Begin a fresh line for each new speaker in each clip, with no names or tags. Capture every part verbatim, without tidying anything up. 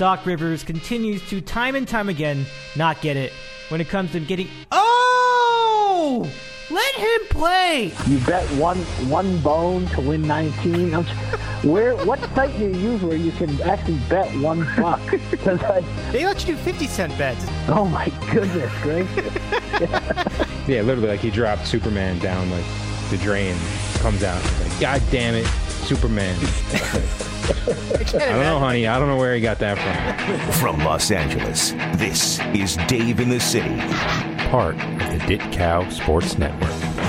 Doc Rivers continues to time and time again not get it when it comes to getting... Oh! Let him play!
You bet one one bone to win nineteen. I'm, where? What site do you use where you can actually bet one buck? Cause I,
they let you do fifty cent bets.
Oh my goodness gracious.
Yeah, literally, like he dropped Superman down like the drain, comes out, he's like, God damn it, Superman. I don't know, honey. I don't know where he got that from.
From Los Angeles, this is Dave in the City.
Part of the Dit Cow Sports Network.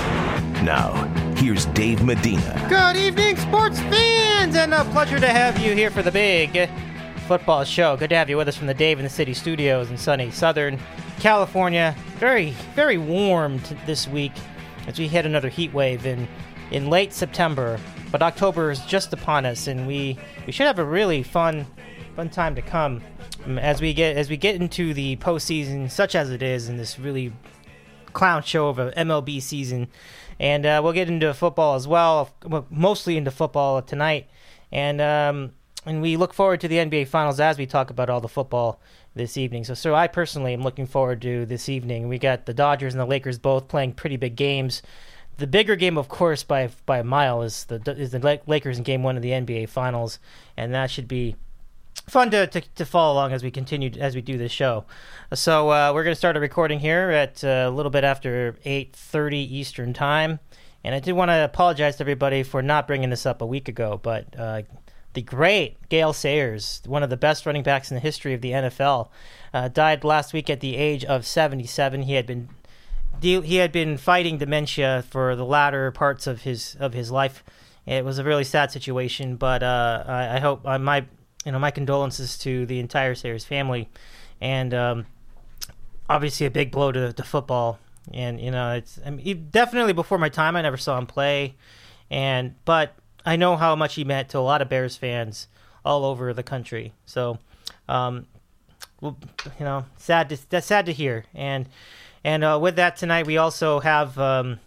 Now, here's Dave Medina.
Good evening, sports fans, and a pleasure to have you here for the big football show. Good to have you with us from the Dave in the City studios in sunny Southern California. Very, very warm t- this week as we hit another heat wave in, in late September. But October is just upon us, and we, we should have a really fun fun time to come um, as we get as we get into the postseason, such as it is in this really clown show of an M L B season. And uh, we'll get into football as well, well mostly into football tonight. And um, and we look forward to the N B A Finals as we talk about all the football this evening. So, so I personally am looking forward to this evening. We got the Dodgers and the Lakers both playing pretty big games. The bigger game, of course, by by a mile is the is the Lakers in Game One of the N B A Finals, and that should be fun to to, to follow along as we continue as we do this show. So uh, we're going to start a recording here at uh, a little bit after eight thirty Eastern Time, and I did want to apologize to everybody for not bringing this up a week ago, but uh, the great Gale Sayers, one of the best running backs in the history of the N F L, uh, died last week at the age of seventy-seven. He had been He had been fighting dementia for the latter parts of his of his life. It was a really sad situation, but uh, I, I hope uh, my you know my condolences to the entire Sayers family, and um, obviously a big blow to, to football. And you know, it's I mean, definitely before my time. I never saw him play, and but I know how much he meant to a lot of Bears fans all over the country. So, um, well, you know, sad to that's sad to hear. And. And uh, with that tonight, we also have, um,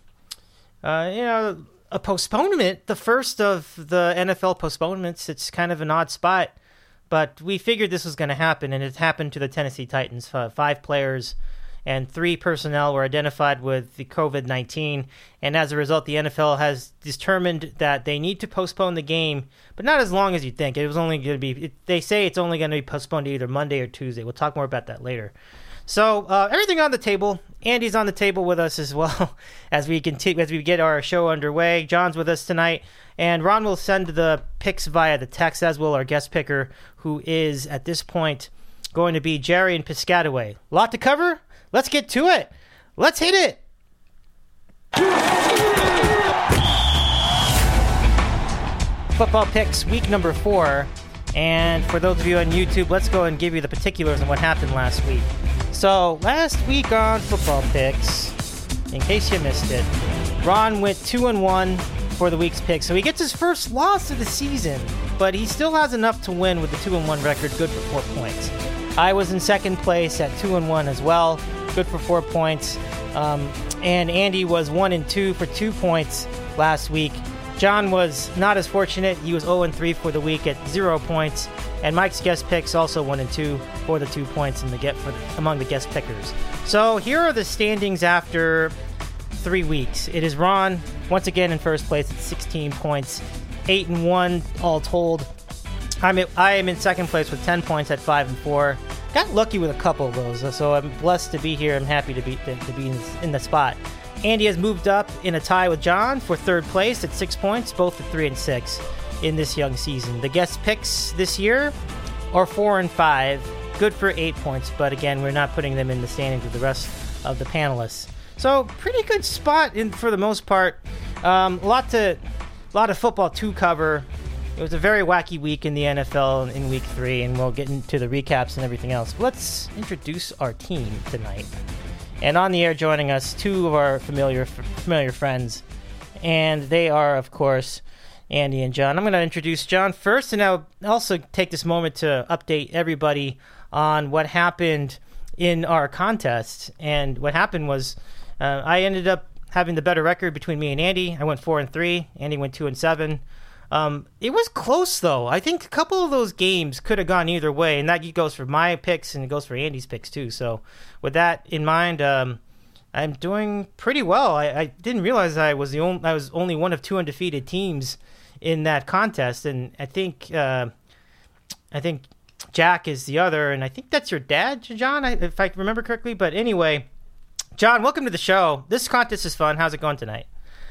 uh, you know, a postponement, the first of the N F L postponements. It's kind of an odd spot, but we figured this was going to happen, and it happened to the Tennessee Titans. Uh, five players and three personnel were identified with the covid nineteen, and as a result, the N F L has determined that they need to postpone the game, but not as long as you think. It was only going to be, it, they say it's only going to be postponed to either Monday or Tuesday. We'll talk more about that later. So uh, everything on the table. Andy's on the table with us as well as we continue as we get our show underway. John's with us tonight, and Ron will send the picks via the text, as will our guest picker, who is at this point going to be Jerry in Piscataway. A lot to cover. Let's get to it. Let's hit it. Football picks week number four. And for those of you on YouTube, let's go and give you the particulars on what happened last week. So, last week on Football Picks, in case you missed it, Ron went two and one for the week's pick. So he gets his first loss of the season, but he still has enough to win with the two and one record, good for four points. I was in second place at two and one as well, good for four points. Um, and Andy was one and two for two points last week. John was not as fortunate. He was oh and three for the week at zero points. And Mike's guest picks also one and two for the two points in the get for the, among the guest pickers. So here are the standings after three weeks. It is Ron once again in first place at sixteen points, eight and one all told. I'm at, I am in second place with ten points at five and four. Got lucky with a couple of those, so I'm blessed to be here. I'm happy to be to, to be in, in the spot. Andy has moved up in a tie with John for third place at six points, both at three and six in this young season. The guest picks this year are four and five, good for eight points, but again, we're not putting them in the standings with the rest of the panelists. So pretty good spot in for the most part. Um, a lot to, a lot of football to cover. It was a very wacky week in the N F L in week three, and we'll get into the recaps and everything else. But let's introduce our team tonight. And on the air joining us, two of our familiar familiar friends, and they are, of course, Andy and John. I'm going to introduce John first, and I'll also take this moment to update everybody on what happened in our contest. And what happened was uh, I ended up having the better record between me and Andy. I went four and three. Andy went two and seven. Um, it was close, though. I think a couple of those games could have gone either way, and that goes for my picks and it goes for Andy's picks, too. So with that in mind, um, I'm doing pretty well. I, I didn't realize I was the only, I was only one of two undefeated teams in that contest, and I think uh, I think Jack is the other, and I think that's your dad, John, if I remember correctly. But anyway, John, welcome to the show. This contest is fun. How's it going tonight?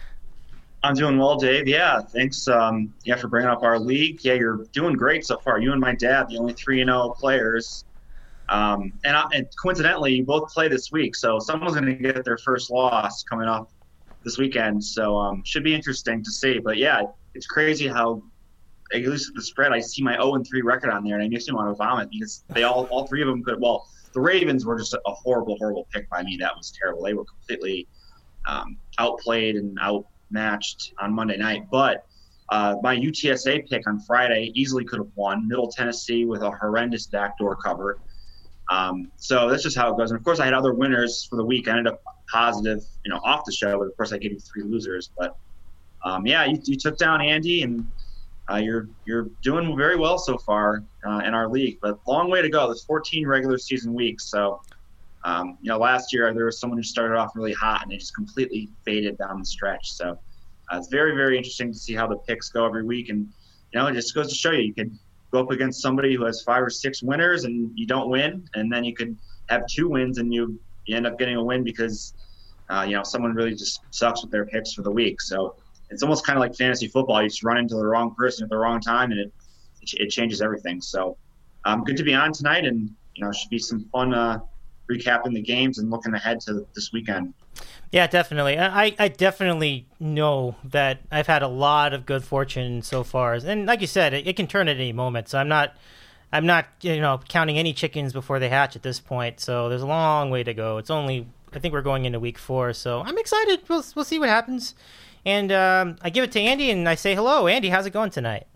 I'm doing well, Dave. Yeah, thanks. Um, yeah, for bringing up our league. Yeah, you're doing great so far. You and my dad, the only three and zero players. Um, and, I, and coincidentally, you both play this week, so someone's going to get their first loss coming up this weekend. So um, should be interesting to see. But yeah, it's crazy how, at least at the spread, I see my zero and three record on there, and I makes me want to vomit because they all, all three of them could. Well, the Ravens were just a horrible, horrible pick by me. That was terrible. They were completely um, outplayed and out. matched on Monday night, but uh, my U T S A pick on Friday easily could have won. Middle Tennessee with a horrendous backdoor cover. Um, so that's just how it goes. And of course, I had other winners for the week. I ended up positive, you know, off the show. But of course, I gave you three losers. But um, yeah, you, you took down Andy, and uh, you're you're doing very well so far uh, in our league. But long way to go. There's fourteen regular season weeks, so. Um, you know, last year there was someone who started off really hot and they just completely faded down the stretch. So uh, it's very, very interesting to see how the picks go every week. And, you know, it just goes to show you, you can go up against somebody who has five or six winners and you don't win. And then you could have two wins and you, you end up getting a win because, uh, you know, someone really just sucks with their picks for the week. So it's almost kind of like fantasy football. You just run into the wrong person at the wrong time and it, it changes everything. So um, good to be on tonight, and, you know, it should be some fun uh, recapping the games and looking ahead to this weekend.
Yeah, definitely. I, I definitely know that I've had a lot of good fortune so far, and like you said, it, it can turn at any moment. So I'm not, I'm not, you know, counting any chickens before they hatch at this point. So there's a long way to go. It's only, I think we're going into week four, so I'm excited. We'll we'll see what happens. And um, I give it to Andy, and I say hello, Andy. How's it going tonight?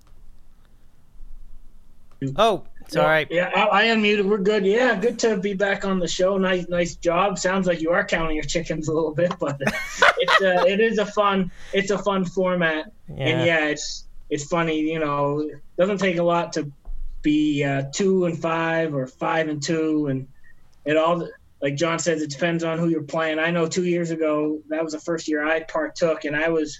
Oh. Sorry.
Yeah, yeah, I, I unmuted. We're good. Yeah, good to be back on the show. Nice, nice job. Sounds like you are counting your chickens a little bit, but it's uh, it is a fun it's a fun format. Yeah. And yeah, it's it's funny. You know, it doesn't take a lot to be uh, two and five or five and two, and it all, like John says, it depends on who you're playing. I know two years ago that was the first year I partook, and I was,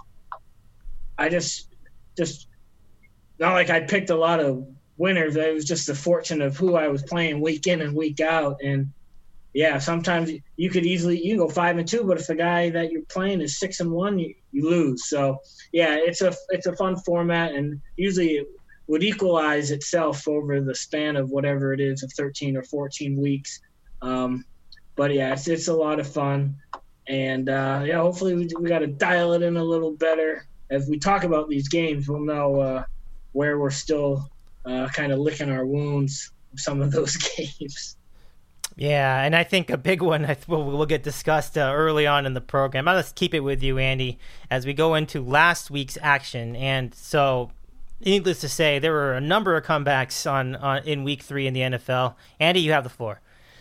I just just not like I picked a lot of winners. It was just the fortune of who I was playing week in and week out. And yeah, sometimes you could easily, you can go five and two, but if the guy that you're playing is six and one, you, you lose. So yeah, it's a, it's a fun format, and usually it would equalize itself over the span of whatever it is of thirteen or fourteen weeks. Um, but yeah, it's, it's a lot of fun. And uh, yeah, hopefully we, we got to dial it in a little better. As we talk about these games, we'll know uh, where we're still Uh, kind of licking our wounds from some of those games.
Yeah, and I think a big one will, will get discussed uh, early on in the program. I'll just keep it with you, Andy, as we go into last week's action. And so, needless to say, there were a number of comebacks on, on in week three in the N F L. Andy, you have the floor.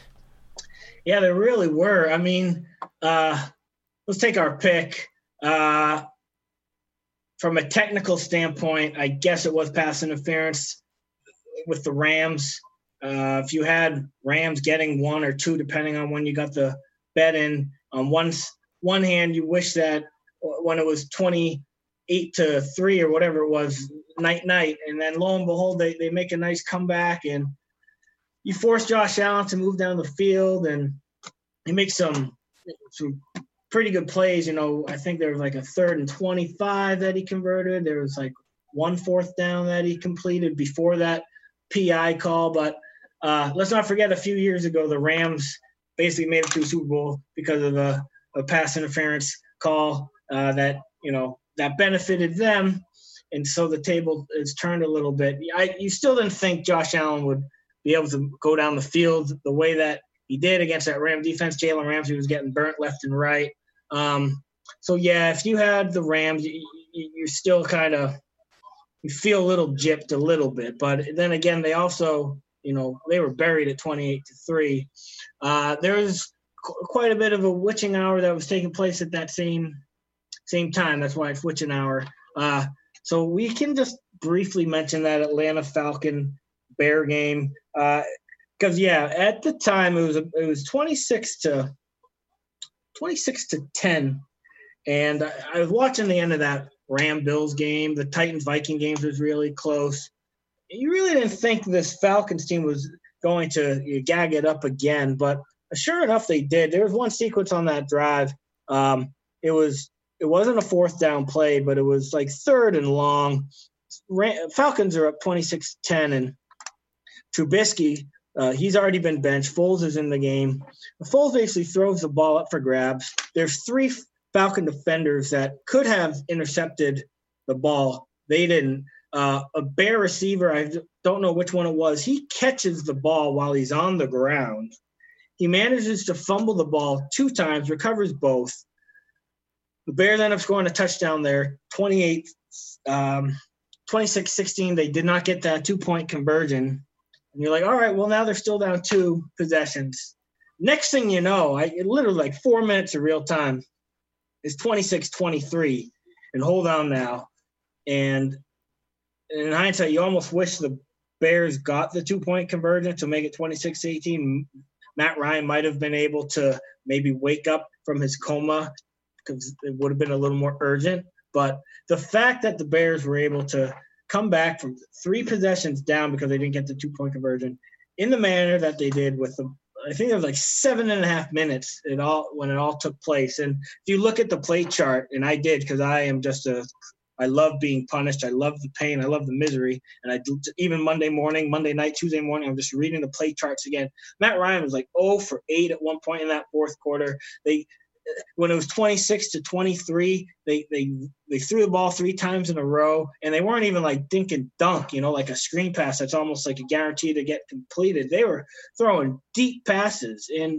Yeah, there really were. I mean, uh, let's take our pick. Uh, from a technical standpoint, I guess it was pass interference with the Rams. Uh, if you had Rams getting one or two, depending on when you got the bet in, on one, one hand, you wish that when it was twenty-eight to three or whatever it was, night, night. And then lo and behold, they, they make a nice comeback, and you force Josh Allen to move down the field, and he makes some, some pretty good plays. You know, I think there was like a third and twenty-five that he converted. There was like one fourth down that he completed before that P I call. But uh, let's not forget, a few years ago, the Rams basically made it to the Super Bowl because of a, a pass interference call uh, that, you know, that benefited them. And so the table is turned a little bit. I, you still didn't think Josh Allen would be able to go down the field the way that he did against that Ram defense. Jalen Ramsey was getting burnt left and right. Um, so, yeah, if you had the Rams, you, you, you're still kind of – you feel a little gypped a little bit. But then again, they also, you know, they were buried at twenty-eight to three. Uh, there was qu- quite a bit of a witching hour that was taking place at that same same time. That's why it's witching hour. Uh, So we can just briefly mention that Atlanta Falcon Bear game. Because, uh, yeah, at the time it was it was twenty-six to ten. And I, I was watching the end of that Ram Bills game. The Titans Viking games was really close. You really didn't think this Falcons team was going to you know, gag it up again, but sure enough, they did. There was one sequence on that drive. Um, it was it wasn't a fourth down play, but it was like third and long. Ram, Falcons are up twenty-six ten, and Trubisky, uh, he's already been benched. Foles is in the game. Foles basically throws the ball up for grabs. There's three Falcon defenders that could have intercepted the ball. They didn't. Uh, a Bear receiver, I don't know which one it was, he catches the ball while he's on the ground. He manages to fumble the ball two times, recovers both. The Bears end up scoring a touchdown there, twenty-eight, um, twenty-six sixteen. They did not get that two-point conversion. And you're like, all right, well, now they're still down two possessions. Next thing you know, I literally like four minutes of real time is twenty-six twenty-three. And hold on now. And in hindsight, you almost wish the Bears got the two-point conversion to make it twenty-six eighteen. Matt Ryan might have been able to maybe wake up from his coma because it would have been a little more urgent. But the fact that the Bears were able to come back from three possessions down because they didn't get the two-point conversion in the manner that they did with the I think it was like seven and a half minutes it all when it all took place. And if you look at the play chart, and I did because I am just a I love being punished. I love the pain. I love the misery. And I do even Monday morning, Monday night, Tuesday morning, I'm just reading the play charts again. Matt Ryan was like oh for eight at one point in that fourth quarter. They when it was twenty-six to twenty-three, they they they threw the ball three times in a row, and they weren't even like dink and dunk, you know, like a screen pass that's almost like a guarantee to get completed. They were throwing deep passes. And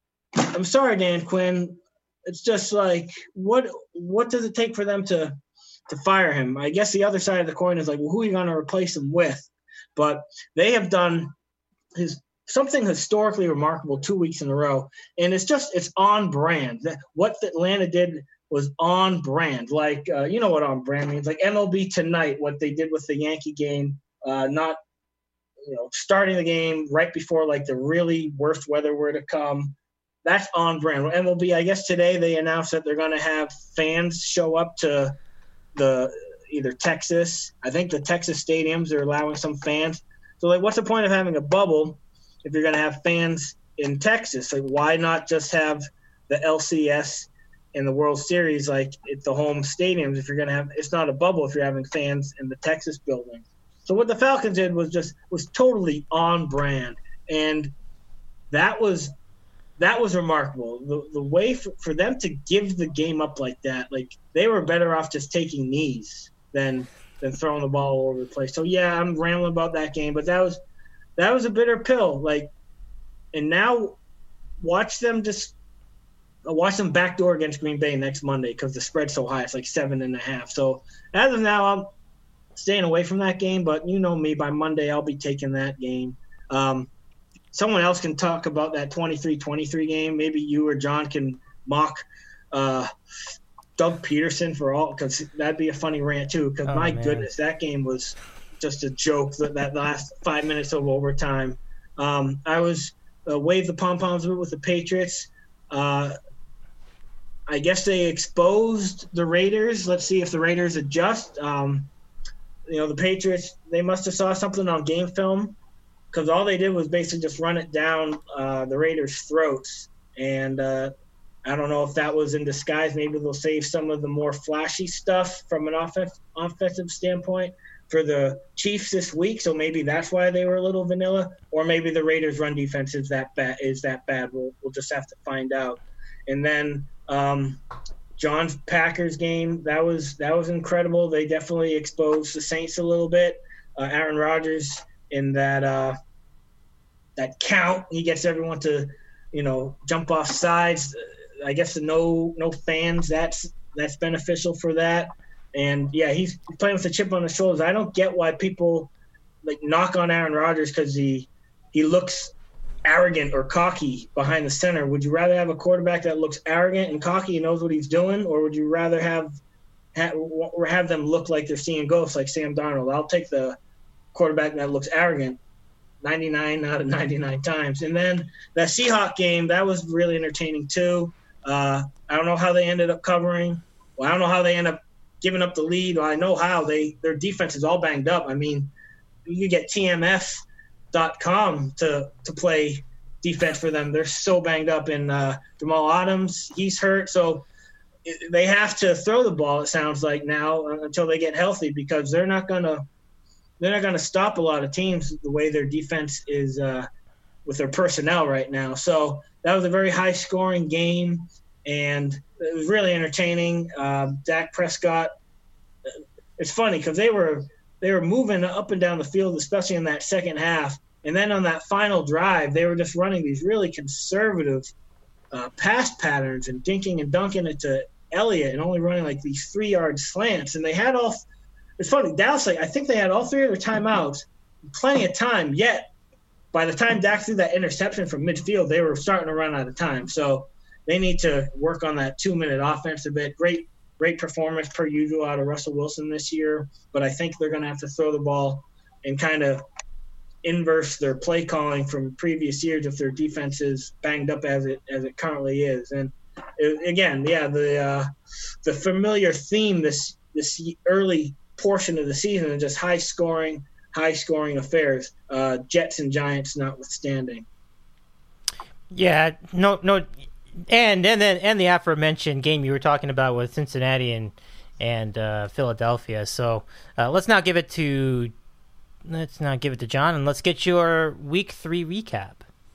I'm sorry, Dan Quinn. It's just like what what does it take for them to to fire him? I guess the other side of the coin is like, well, who are you going to replace him with? But they have done his something historically remarkable two weeks in a row, and it's just it's on brand. What Atlanta did was on brand. Like uh, you know what on brand means? Like M L B Tonight, what they did with the Yankee game, uh, not you know starting the game right before like the really worst weather were to come. That's on brand. M L B, I guess today they announced that they're going to have fans show up to the either Texas. I think the Texas stadiums are allowing some fans. So like, what's the point of having a bubble if you're going to have fans in Texas? Like, why not just have the L C S and the World Series like at the home stadiums? If you're going to have, it's not a bubble if you're having fans in the Texas building. So what the Falcons did was just was totally on brand, and that was. That was remarkable. The the way for, for them to give the game up like that, like they were better off just taking knees than than throwing the ball all over the place. So yeah, I'm rambling about that game, but that was that was a bitter pill. Like, and now watch them just watch them backdoor against Green Bay next Monday because the spread's so high. It's like seven and a half. So as of now, I'm staying away from that game. But you know me, by Monday I'll be taking that game. Um, Someone else can talk about that twenty-three twenty-three game. Maybe you or John can mock uh, Doug Peterson for all, because that'd be a funny rant too. Because
oh,
my
man.
goodness, that game was just a joke. That, that last five minutes of overtime. Um, I was uh, waved the pom poms with the Patriots. Uh, I guess they exposed the Raiders. Let's see if the Raiders adjust. Um, you know, the Patriots, they must have saw something on game film, because all they did was basically just run it down uh, the Raiders' throats. And uh, I don't know if that was in disguise. Maybe they'll save some of the more flashy stuff from an offense, offensive standpoint for the Chiefs this week. So maybe that's why they were a little vanilla. Or maybe the Raiders' run defense is that bad. Is that bad. We'll, we'll just have to find out. And then um, John's Packers game, that was that was incredible. They definitely exposed the Saints a little bit. Uh, Aaron Rodgers – in that uh, that count, he gets everyone to, you know, jump off sides. I guess the no no fans, that's that's beneficial for that. And yeah, he's playing with a chip on his shoulders. I don't get why people like knock on Aaron Rodgers because he he looks arrogant or cocky behind the center. Would you rather have a quarterback that looks arrogant and cocky and knows what he's doing, or would you rather have have, or have them look like they're seeing ghosts like Sam Darnold. I'll take the quarterback that looks arrogant ninety-nine out of ninety-nine times. And then that Seahawks game, that was really entertaining too. Uh, I don't know how they ended up covering. Well, I don't know how they end up giving up the lead. Well, I know how. They their defense is all banged up. I mean, you get T M F dot com to to play defense for them. They're so banged up. And uh, Jamal Adams, he's hurt. So they have to throw the ball, it sounds like now, until they get healthy, because they're not going to they're not going to stop a lot of teams the way their defense is uh, with their personnel right now. So that was a very high-scoring game, and it was really entertaining. Uh, Dak Prescott, it's funny because they were they were moving up and down the field, especially in that second half. And then on that final drive, they were just running these really conservative uh, pass patterns and dinking and dunking it to Elliott and only running like these three-yard slants. And they had all – it's funny, Dallas, like, I think they had all three of their timeouts, plenty of time, yet by the time Dak threw that interception from midfield, they were starting to run out of time. So they need to work on that two-minute offense a bit. Great great performance per usual out of Russell Wilson this year, but I think they're going to have to throw the ball and kind of inverse their play calling from previous years if their defense is banged up as it as it currently is. And it, again, yeah, the uh, the familiar theme this this early portion of the season is just high scoring, high scoring affairs. Uh, Jets and Giants notwithstanding.
Yeah, no, no, and and then and the aforementioned game you were talking about with Cincinnati and and uh, Philadelphia. So uh, let's not give it to let's not give it to John, and let's get your week three recap.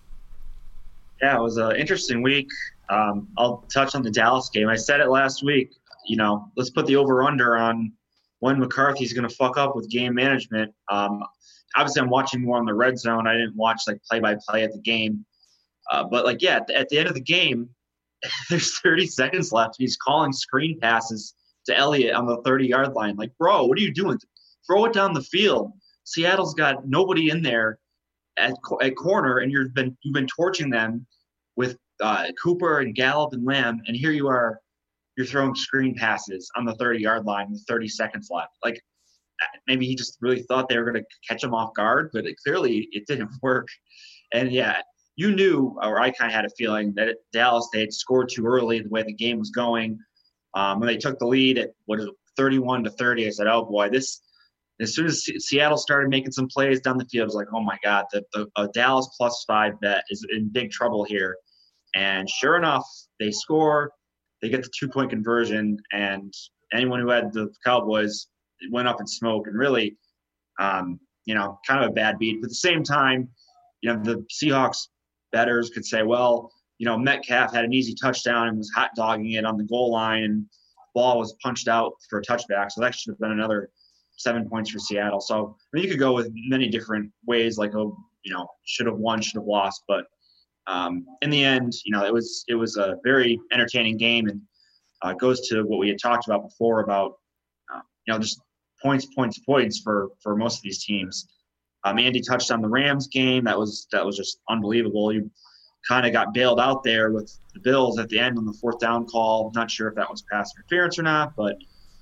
Yeah, it was an interesting week. Um, I'll touch on the Dallas game. I said it last week. You know, let's put the over/under on when McCarthy's going to fuck up with game management. Um, obviously, I'm watching more on the red zone. I didn't watch like play-by-play at the game. Uh, but, like, yeah, at the, at the end of the game, there's thirty seconds left. He's calling screen passes to Elliott on the thirty-yard line. Like, bro, what are you doing? Throw it down the field. Seattle's got nobody in there at at corner, and you've been you've been torching them with uh, Cooper and Gallup and Lamb, and here you are, you're throwing screen passes on the thirty-yard line with thirty seconds left. Like, maybe he just really thought they were going to catch him off guard, but it, clearly it didn't work. And, yeah, you knew, or I kind of had a feeling that at Dallas, they had scored too early the way the game was going. Um, when they took the lead at what is it, thirty-one to thirty, I said, oh, boy, this – as soon as Seattle started making some plays down the field, I was like, oh, my God, the, the a Dallas plus five bet is in big trouble here. And sure enough, they score. They get the two-point conversion, and anyone who had the Cowboys went up in smoke. And really, um, you know, kind of a bad beat. But at the same time, you know, the Seahawks bettors could say, well, you know, Metcalf had an easy touchdown and was hot dogging it on the goal line, and the ball was punched out for a touchback. So that should have been another seven points for Seattle. So I mean, you could go with many different ways, like, oh, you know, should have won, should have lost. But um, in the end, you know, it was it was a very entertaining game, and uh, goes to what we had talked about before about, uh, you know, just points, points, points for for most of these teams. Um, Andy touched on the Rams game. That was that was just unbelievable. You kind of got bailed out there with the Bills at the end on the fourth down call. Not sure if that was pass interference or not, but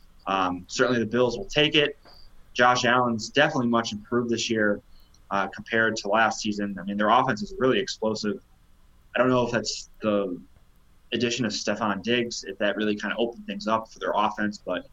um, certainly the Bills will take it. Josh Allen's definitely much improved this year uh, compared to last season. I mean, their offense is really explosive. I don't know if that's the addition of Stephon Diggs, if that really kind of opened things up for their offense, but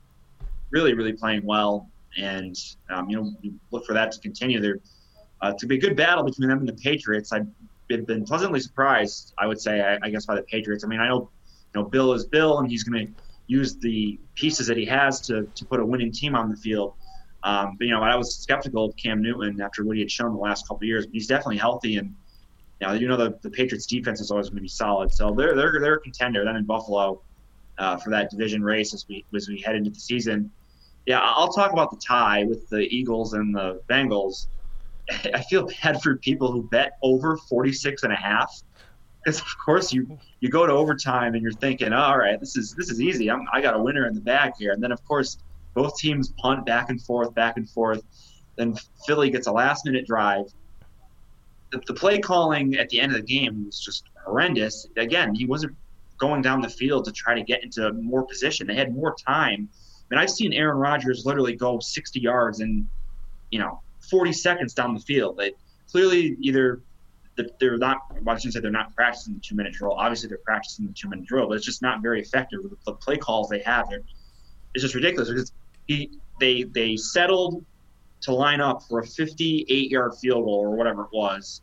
really, really playing well. And, um, you know, you look for that to continue. There uh, to be a good battle between them and the Patriots. I've been pleasantly surprised, I would say, I, I guess, by the Patriots. I mean, I know, you know, Bill is Bill, and he's going to use the pieces that he has to to put a winning team on the field. Um, but, you know, I was skeptical of Cam Newton after what he had shown the last couple of years. But he's definitely healthy, and you know, you know the, the Patriots' defense is always going to be solid. So they're they're they're a contender then in Buffalo uh, for that division race as we as we head into the season. Yeah, I'll talk about the tie with the Eagles and the Bengals. I feel bad for people who bet over forty-six and a half, because of course you, you go to overtime and you're thinking, oh, all right, this is this is easy. I'm, I got a winner in the bag here. And then of course both teams punt back and forth, back and forth. Then Philly gets a last minute drive. The, the play calling at the end of the game was just horrendous. Again, he wasn't going down the field to try to get into more position. They had more time. I mean, I've seen Aaron Rodgers literally go sixty yards in, you know, forty seconds down the field. They clearly either they're not, well, I shouldn't say they're not practicing the two-minute drill. Obviously, they're practicing the two-minute drill, but it's just not very effective. The play calls they have, it's just ridiculous because he, they they settled to line up for a fifty-eight-yard field goal or whatever it was,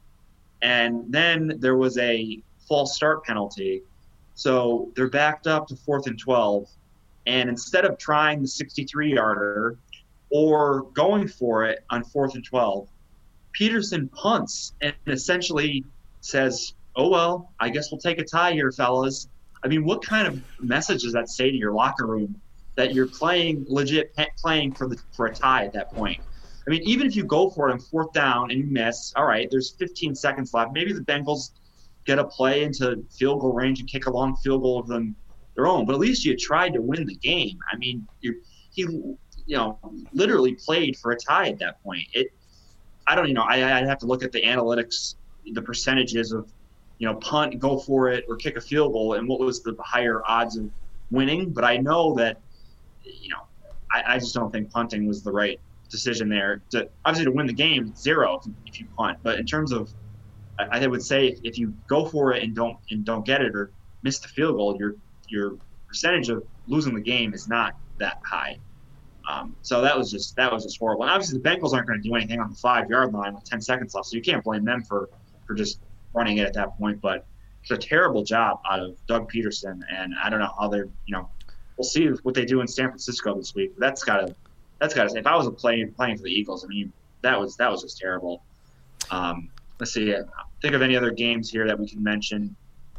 and then there was a false start penalty. So they're backed up to fourth and twelve, and instead of trying the sixty-three-yarder or going for it on fourth and twelve, Peterson punts and essentially says, oh, well, I guess we'll take a tie here, fellas. I mean, what kind of message does that say to your locker room that you're playing legit playing for the for a tie at that point? I mean, even if you go for it on fourth down and you miss, all right, there's fifteen seconds left. Maybe the Bengals get a play into field goal range and kick a long field goal of them their own, but at least you tried to win the game. I mean, you he, you know, literally played for a tie at that point. It, I don't, you know, I, I'd have to look at the analytics, the percentages of, you know, punt, go for it, or kick a field goal, and what was the higher odds of winning. But I know that, you know, I, I just don't think punting was the right decision there. To obviously to win the game, zero if, if you punt. But in terms of, I, I would say if, if you go for it and don't and don't get it or miss the field goal, your your percentage of losing the game is not that high. Um, so that was just that was just horrible. And obviously the Bengals aren't going to do anything on the five-yard line with ten seconds left, so you can't blame them for, for just running it at that point. But it's a terrible job out of Doug Peterson, and I don't know how they're, you know, we'll see what they do in San Francisco this week. That's got to that's got to say, if I was a playing playing for the Eagles, I mean, that was that was just terrible. Um, let's see, think of any other games here that we can mention.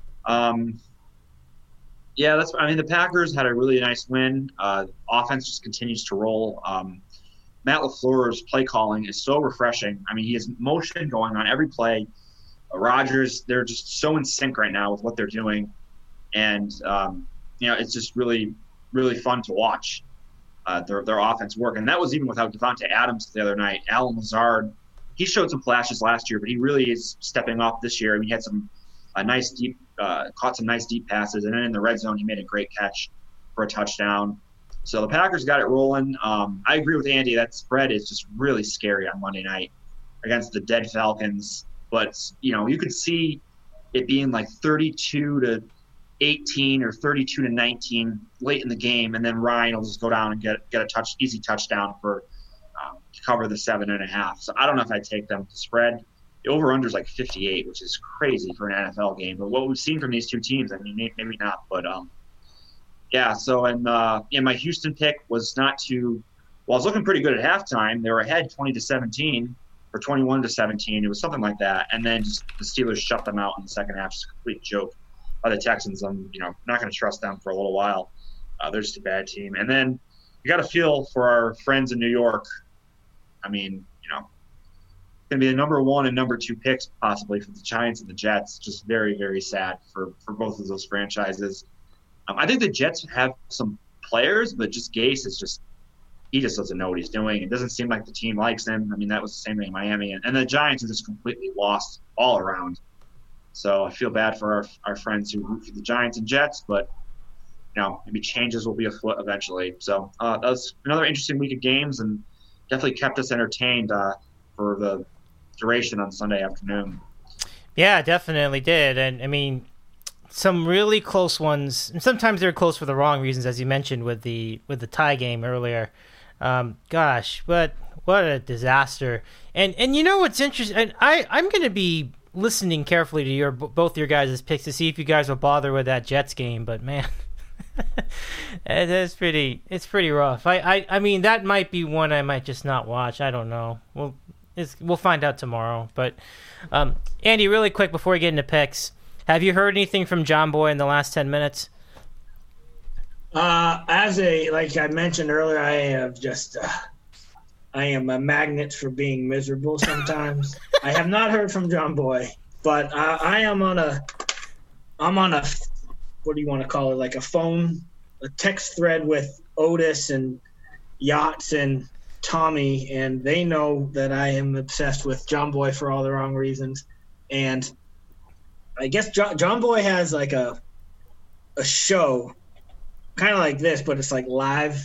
Um, Yeah, that's. I mean, the Packers had a really nice win. Uh, offense just continues to roll. Um, Matt LaFleur's play calling is so refreshing. I mean, he has motion going on every play. Uh, Rodgers, they're just so in sync right now with what they're doing, and um, you know, it's just really, really fun to watch uh, their their offense work. And that was even without Devontae Adams the other night. Allen Lazard, he showed some flashes last year, but he really is stepping up this year. I mean, he had some a nice deep. Uh, caught some nice deep passes, and then in the red zone, he made a great catch for a touchdown. So the Packers got it rolling. Um, I agree with Andy. That spread is just really scary on Monday night against the dead Falcons. But, you know, you could see it being like thirty-two to eighteen or thirty-two to nineteen late in the game, and then Ryan will just go down and get get a touch, easy touchdown for um, to cover the seven and a half. So I don't know if I'd take them to spread. The over-under is like fifty-eight, which is crazy for an N F L game. But what we've seen from these two teams, I mean, maybe not. But, um, yeah, so and uh, yeah, my Houston pick was not too – well, I was looking pretty good at halftime. They were ahead twenty to seventeen or twenty-one to seventeen. It was something like that. And then just the Steelers shut them out in the second half. Just a complete joke by the Texans. I'm, you know, not going to trust them for a little while. Uh, they're just a bad team. And then you got to feel for our friends in New York. I mean, you know, going to be the number one and number two picks possibly for the Giants and the Jets. Just very, very sad for, for both of those franchises. Um, I think the Jets have some players, but just Gase is just – he just doesn't know what he's doing. It doesn't seem like the team likes him. I mean, that was the same thing in Miami. And, and the Giants are just completely lost all around. So I feel bad for our, our friends who root for the Giants and Jets, but, you know, maybe changes will be afoot eventually. So uh, that was another interesting week of games and definitely kept us entertained uh, for the – duration on Sunday afternoon.
Yeah, definitely did. And I mean, some really close ones, and sometimes they're close for the wrong reasons, as you mentioned with the with the tie game earlier. Um, gosh, what what a disaster. And and you know what's interesting? And I I'm going to be listening carefully to your both your guys' picks to see if you guys will bother with that Jets game. But man, it's pretty it's pretty rough. I, I I mean that might be one I might just not watch. I don't know. Well. It's, we'll find out tomorrow. But, um, Andy, really quick before we get into picks, have you heard anything from John Boy in the last ten minutes?
Uh, as a, like I mentioned earlier, I have just, uh, I am a magnet for being miserable sometimes. I have not heard from John Boy, but uh, I am on a, I'm on a, what do you want to call it? Like a phone, a text thread with Otis and Yachts and Tommy, and they know that I am obsessed with John Boy for all the wrong reasons. And I guess John, John Boy has like a a show, kind of like this, but it's like live.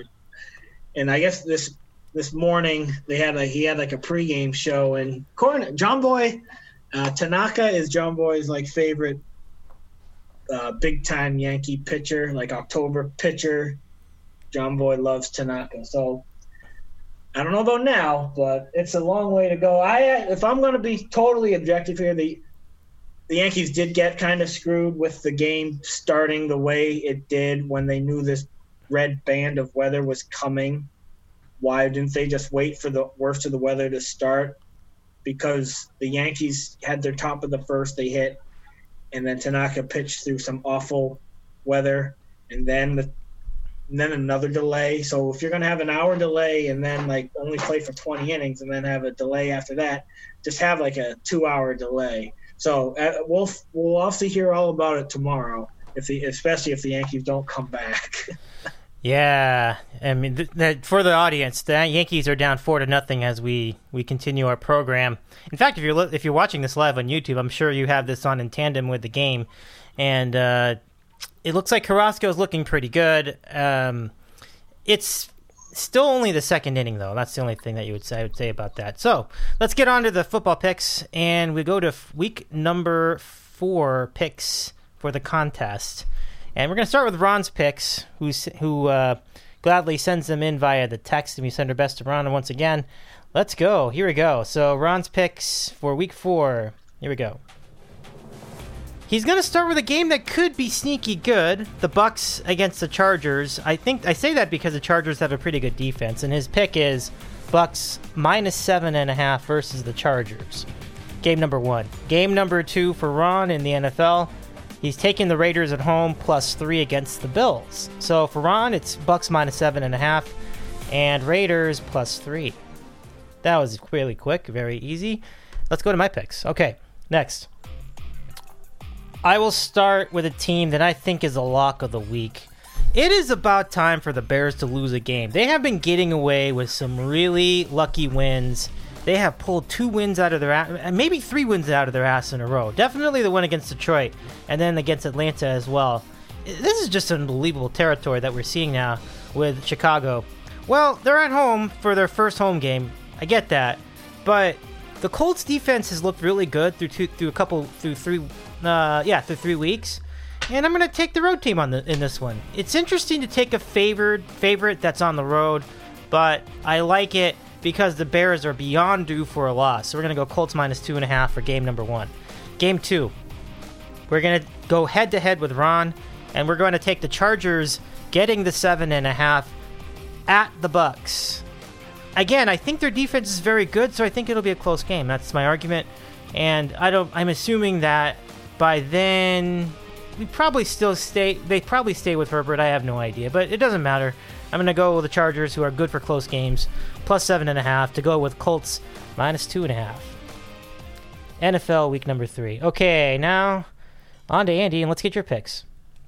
And I guess this this morning they had like he had like a pregame show, and John Boy uh, Tanaka is John Boy's like favorite uh, big time Yankee pitcher, like October pitcher. John Boy loves Tanaka, so I don't know about now, but it's a long way to go. I if I'm going to be totally objective here, the the Yankees did get kind of screwed with the game starting the way it did when they knew this red band of weather was coming. Why didn't they just wait for the worst of the weather to start? Because the Yankees had their top of the first, they hit, and then Tanaka pitched through some awful weather, and then the and then another delay. So if you're going to have an hour delay and then like only play for twenty innings and then have a delay after that, just have like a two-hour delay. So uh, we'll we'll also hear all about it tomorrow, if the especially if the Yankees don't come back.
Yeah, I mean, th- th- for the audience, the Yankees are down four to nothing as we, we continue our program. In fact, if you're li- if you're watching this live on YouTube, I'm sure you have this on in tandem with the game, and uh, it looks like Carrasco is looking pretty good. Um, it's still only the second inning, though. That's the only thing that you would say I would say about that. So let's get on to the football picks, and we go to f- week number four picks for the contest. And we're going to start with Ron's picks, who's, who uh, gladly sends them in via the text, and we send our best to Ron. And once again, let's go. Here we go. So Ron's picks for week four. Here we go. He's going to start with a game that could be sneaky good, the Bucks against the Chargers. I think I say that because the Chargers have a pretty good defense, and his pick is Bucks minus seven and a half versus the Chargers. Game number one. Game number two for Ron in the N F L. He's taking the Raiders at home plus three against the Bills. So for Ron, it's Bucks minus seven and a half and Raiders plus three. That was really quick, very easy. Let's go to my picks. Okay, next. I will start with a team that I think is a lock of the week. It is about time for the Bears to lose a game. They have been getting away with some really lucky wins. They have pulled two wins out of their ass, maybe three wins out of their ass in a row. Definitely the one against Detroit, and then against Atlanta as well. This is just unbelievable territory that we're seeing now with Chicago. Well, they're at home for their first home game. I get that, but the Colts defense has looked really good through two, through a couple, through three, uh, yeah, through three weeks. And I'm going to take the road team on the in this one. It's interesting to take a favored favorite that's on the road, but I like it because the Bears are beyond due for a loss. So we're going to go Colts minus two and a half for game number one. Game two, we're going to go head-to-head with Ron, and we're going to take the Chargers getting the seven and a half at the Bucks. Again, I think their defense is very good, so I think it'll be a close game. That's my argument. And I don't. I'm assuming that by then we probably still stay. They probably stay with Herbert. I have no idea, but it doesn't matter. I'm going to go with the Chargers, who are good for close games, plus seven and a half, to go with Colts minus two and a half. N F L week number three. Okay, now on to Andy, and let's get your picks.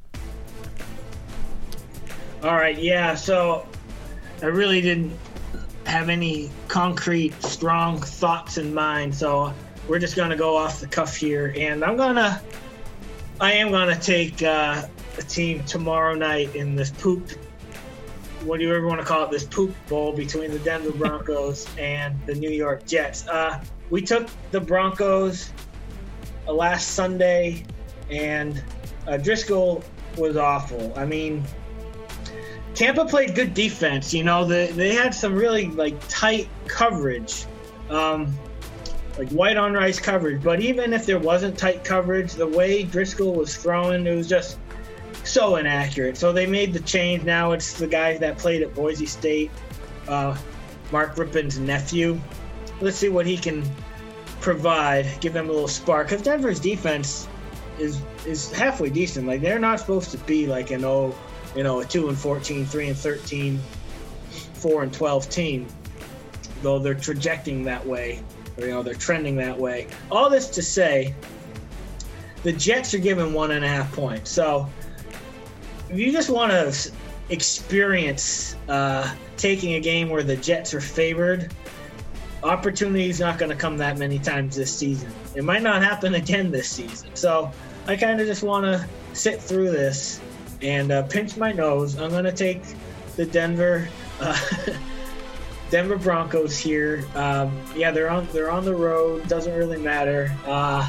All right, yeah, so I really didn't have any concrete, strong thoughts in mind, so we're just going to go off the cuff here, and I'm going to, I am going to take uh, a team tomorrow night in this poop, what do you ever want to call it, this poop bowl between the Denver Broncos and the New York Jets. Uh, we took the Broncos uh, last Sunday, and uh, Driscoll was awful. I mean, Tampa played good defense. You know, they, they had some really, like, tight coverage, um, like white on rice coverage. But even if there wasn't tight coverage, the way Driscoll was throwing, it was just so inaccurate. So they made the change. Now it's the guy that played at Boise State, uh, Mark Rippon's nephew. Let's see what he can provide, give them a little spark. Because Denver's defense is is halfway decent. Like, they're not supposed to be like an oh, you know, a two and fourteen, three and thirteen, four and twelve team, though they're trajecting that way, or, you know, they're trending that way. All this to say, the Jets are given one and a half points. So if you just want to experience uh, taking a game where the Jets are favored, opportunity is not going to come that many times this season. It might not happen again this season. So I kind of just want to sit through this and uh, pinch my nose. I'm going to take the Denver uh, Denver Broncos here. Um, yeah, they're on they're on the road. Doesn't really matter. Uh,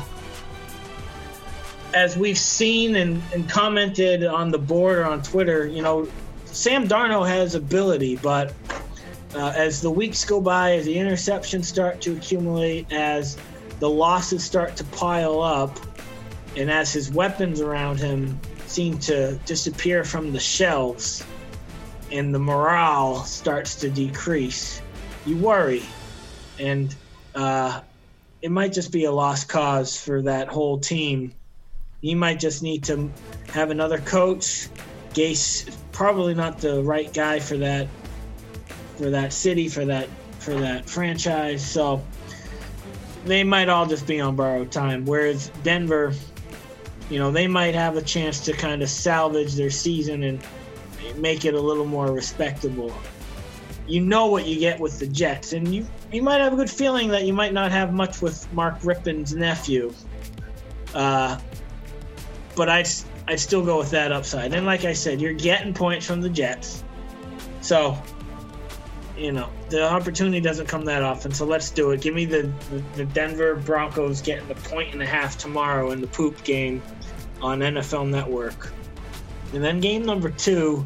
as we've seen and, and commented on the board or on Twitter, you know, Sam Darnold has ability, but uh, as the weeks go by, as the interceptions start to accumulate, as the losses start to pile up, and as his weapons around him seem to disappear from the shelves and the morale starts to decrease, you worry. And uh, it might just be a lost cause for that whole team. You might just need to have another coach. Gase is probably not the right guy for that for that city, for that for that franchise. So they might all just be on borrowed time. Whereas Denver, you know, they might have a chance to kind of salvage their season and make it a little more respectable. You know what you get with the Jets, and you you might have a good feeling that you might not have much with Mark Rippon's nephew. Uh, but I'd, I'd still go with that upside. And like I said, you're getting points from the Jets. So, you know, the opportunity doesn't come that often, so let's do it. Give me the, the, the Denver Broncos getting the point and a half tomorrow in the poop game on N F L Network. And then game number two,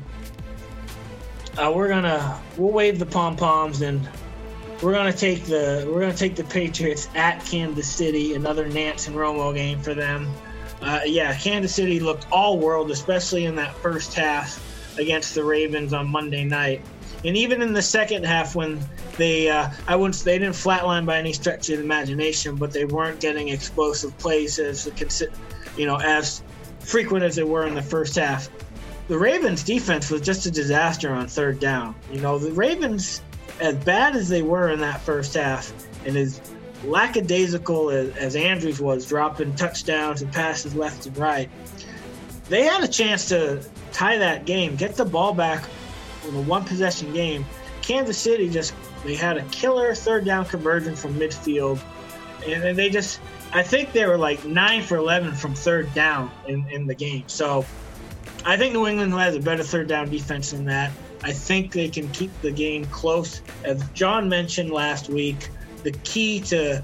uh, we're gonna we'll wave the pom poms and we're gonna take the we're gonna take the Patriots at Kansas City. Another Nance and Romo game for them. Uh, yeah, Kansas City looked all world, especially in that first half against the Ravens on Monday night. And even in the second half, when they, uh, I wouldn't, they didn't flatline by any stretch of the imagination, but they weren't getting explosive plays as, you know, as frequent as they were in the first half. The Ravens' defense was just a disaster on third down. You know, the Ravens, as bad as they were in that first half, and as lackadaisical as, as Andrews was, dropping touchdowns and passes left and right, they had a chance to tie that game, get the ball back in a one-possession game. Kansas City just, they had a killer third down conversion from midfield, and then they just, I think they were like nine for eleven from third down in, in the game. So I think New England has a better third down defense than that. I think they can keep the game close. As John mentioned last week, the key to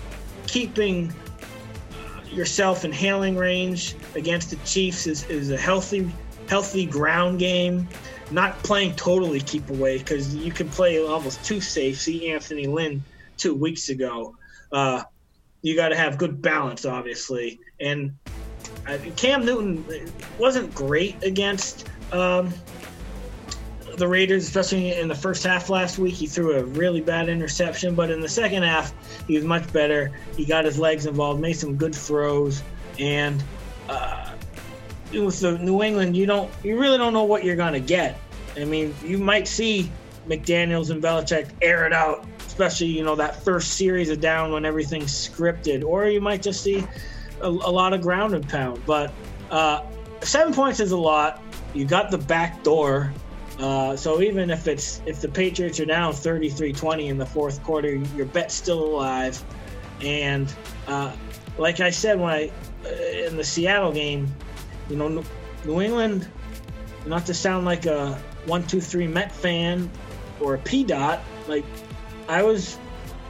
keeping yourself in hailing range against the Chiefs is, is a healthy healthy ground game, not playing totally keep away, because you can play almost too safe. See Anthony Lynn two weeks ago. Uh, you got to have good balance, obviously. And uh, Cam Newton wasn't great against um, the Raiders, especially in the first half last week. He threw a really bad interception, but in the second half, he was much better. He got his legs involved, made some good throws, and uh, with the New England, you don't, you really don't know what you're gonna get. I mean, you might see McDaniels and Belichick air it out, especially, you know, that first series of down when everything's scripted, or you might just see a, a lot of ground and pound. But uh, seven points is a lot. You got the back door. Uh, so even if it's if the Patriots are down thirty-three twenty in the fourth quarter, your bet's still alive. And uh, like I said when I uh, in the Seattle game, you know, New England, not to sound like a one two three Met fan or a P DOT, like I was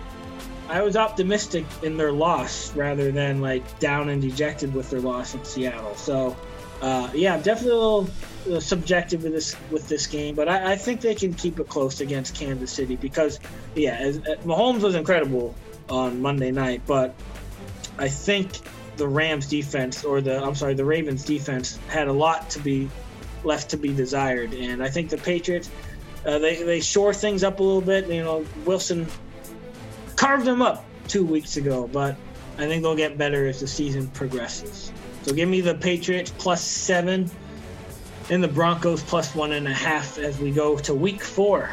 I was optimistic in their loss rather than like down and dejected with their loss in Seattle. So uh, yeah, definitely a little subjective with this with this game, but I, I think they can keep it close against Kansas City because, yeah, as, as Mahomes was incredible on Monday night, but I think the Rams defense or the I'm sorry the Ravens defense had a lot to be left to be desired, and I think the Patriots uh, they they shore things up a little bit. You know, Wilson carved them up two weeks ago, but I think they'll get better as the season progresses. So give me the Patriots plus seven. And the Broncos plus one and a half as we go to week four.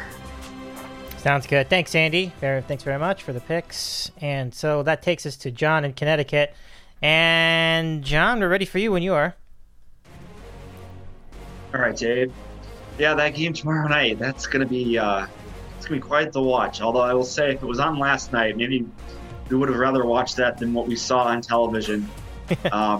Sounds good. Thanks, Andy. Thanks very much for the picks. And so that takes us to John in Connecticut. And John, we're ready for you when you are.
All right, Dave. Yeah, that game tomorrow night, that's going to be uh, it's it's going to be quite the watch. Although I will say, if it was on last night, maybe we would have rather watched that than what we saw on television. um,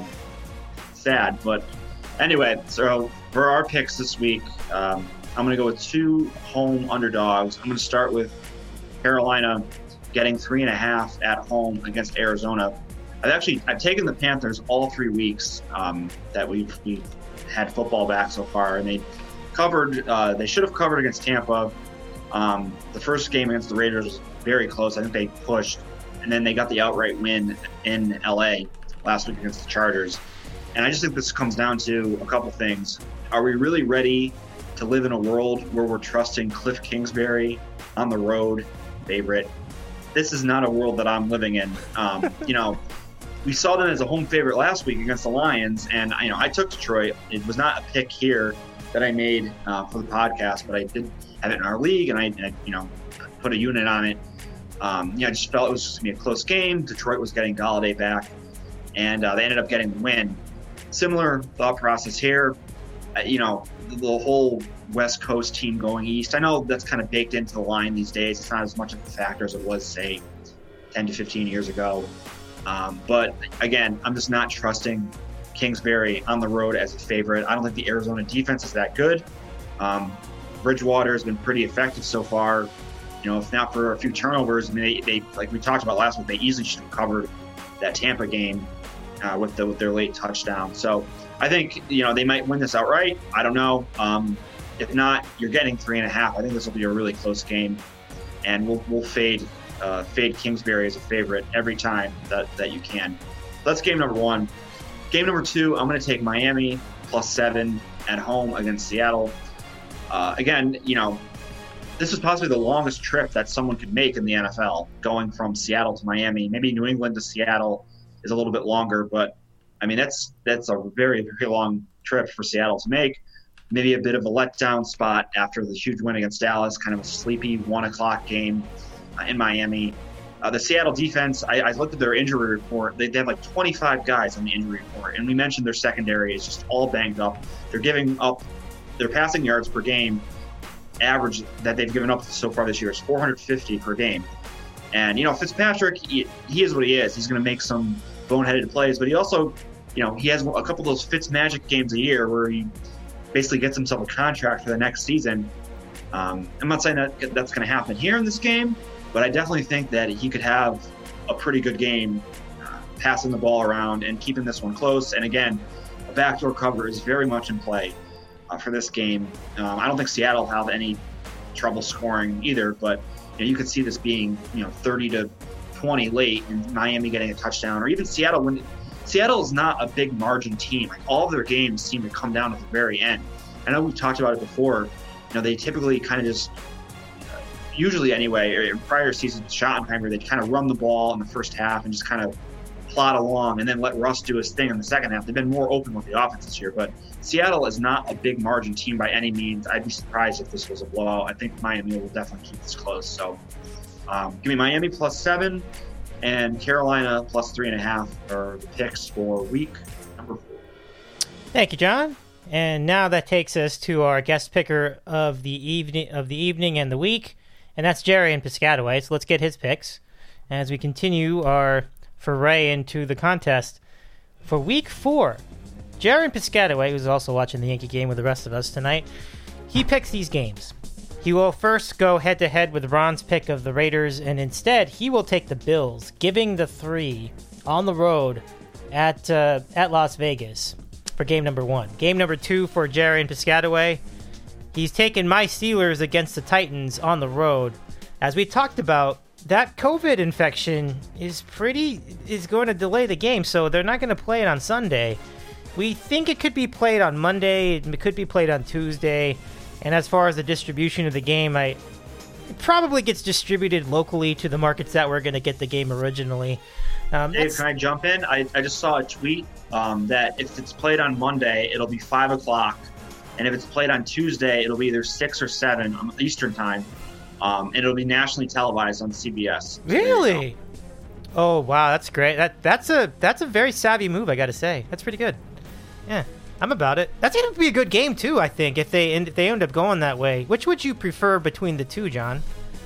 sad. But anyway, so for our picks this week, um, I'm going to go with two home underdogs. I'm going to start with Carolina getting three and a half at home against Arizona. I've actually I've taken the Panthers all three weeks um, that we've, we've had football back so far, and they covered. Uh, they should have covered against Tampa. Um, the first game against the Raiders was very close. I think they pushed, and then they got the outright win in L A last week against the Chargers. And I just think this comes down to a couple things. Are we really ready to live in a world where we're trusting Cliff Kingsbury on the road, favorite? This is not a world that I'm living in. Um, you know, we saw them as a home favorite last week against the Lions, and you know, I took Detroit. It was not a pick here that I made uh, for the podcast, but I did have it in our league, and I, I you know, put a unit on it. Um, you know, I just felt it was just gonna be a close game. Detroit was getting Galladay back, and uh, they ended up getting the win. Similar thought process here. Uh, you know, the, the whole West Coast team going east. I know that's kind of baked into the line these days. It's not as much of a factor as it was, say, ten to fifteen years ago. Um, but again, I'm just not trusting Kingsbury on the road as a favorite. I don't think the Arizona defense is that good. Um, Bridgewater has been pretty effective so far. You know, if not for a few turnovers, I mean, they, they like we talked about last week, they easily should have covered that Tampa game uh, with the, with their late touchdown. So I think, you know, they might win this outright. I don't know. Um, if not, you're getting three and a half. I think this will be a really close game, and we'll we'll fade uh, fade Kingsbury as a favorite every time that, that you can. That's game number one. Game number two, I'm going to take Miami plus seven at home against Seattle. Uh, again, you know, this is possibly the longest trip that someone could make in the N F L, going from Seattle to Miami. Maybe New England to Seattle is a little bit longer, but I mean, that's that's a very, very long trip for Seattle to make. Maybe a bit of a letdown spot after the huge win against Dallas, kind of a sleepy one o'clock game uh, in Miami. Uh, the Seattle defense, I, I looked at their injury report. They, they have like twenty-five guys on the injury report, and we mentioned their secondary is just all banged up. They're giving up, their passing yards per game average that they've given up so far this year is four hundred fifty per game. And, you know, Fitzpatrick, he, he is what he is. He's going to make some boneheaded plays, but he also, you know, he has a couple of those Fitz magic games a year where he basically gets himself a contract for the next season. Um, I'm not saying that that's going to happen here in this game, but I definitely think that he could have a pretty good game uh, passing the ball around and keeping this one close. And again, a backdoor cover is very much in play uh, for this game. Um, I don't think Seattle will have any trouble scoring either, but you know, you could see this being, you know, thirty to twenty late and Miami getting a touchdown, or even Seattle when Seattle is not a big margin team. Like, all of their games seem to come down at the very end. I know we've talked about it before. You know, they typically kind of just, uh, usually anyway, or in prior seasons with Schottenheimer, they kind of run the ball in the first half and just kind of plod along and then let Russ do his thing in the second half. They've been more open with the offense this year, but Seattle is not a big margin team by any means. I'd be surprised if this was a blowout. I think Miami will definitely keep this close. So um, give me Miami plus seven and Carolina plus three and a half are the picks for week number four.
Thank you, John. And now that takes us to our guest picker of the evening of the evening and the week, and that's Jerry in Piscataway. So let's get his picks as we continue our foray into the contest for week four. Jerry in Piscataway, who's also watching the Yankee game with the rest of us tonight, he picks these games. He will first go head-to-head with Ron's pick of the Raiders, and instead he will take the Bills, giving the three on the road at uh, at Las Vegas for game number one. Game number two for Jerry in Piscataway, he's taking my Steelers against the Titans on the road. As we talked about, that COVID infection is pretty is going to delay the game, so they're not going to play it on Sunday. We think it could be played on Monday. It could be played on Tuesday. And as far as the distribution of the game, I it probably gets distributed locally to the markets that were going to get the game originally. Um,
Dave, can I jump in? I, I just saw a tweet um, that if it's played on Monday, it'll be five o'clock. And if it's played on Tuesday, it'll be either six or seven Eastern time. Um, and it'll be nationally televised on C B S. So
really? Oh, wow, that's great. That That's a that's a very savvy move, I got to say. That's pretty good. Yeah, I'm about it. That's going to be a good game, too, I think, if they, if they end up going that way. Which would you prefer between the two, John?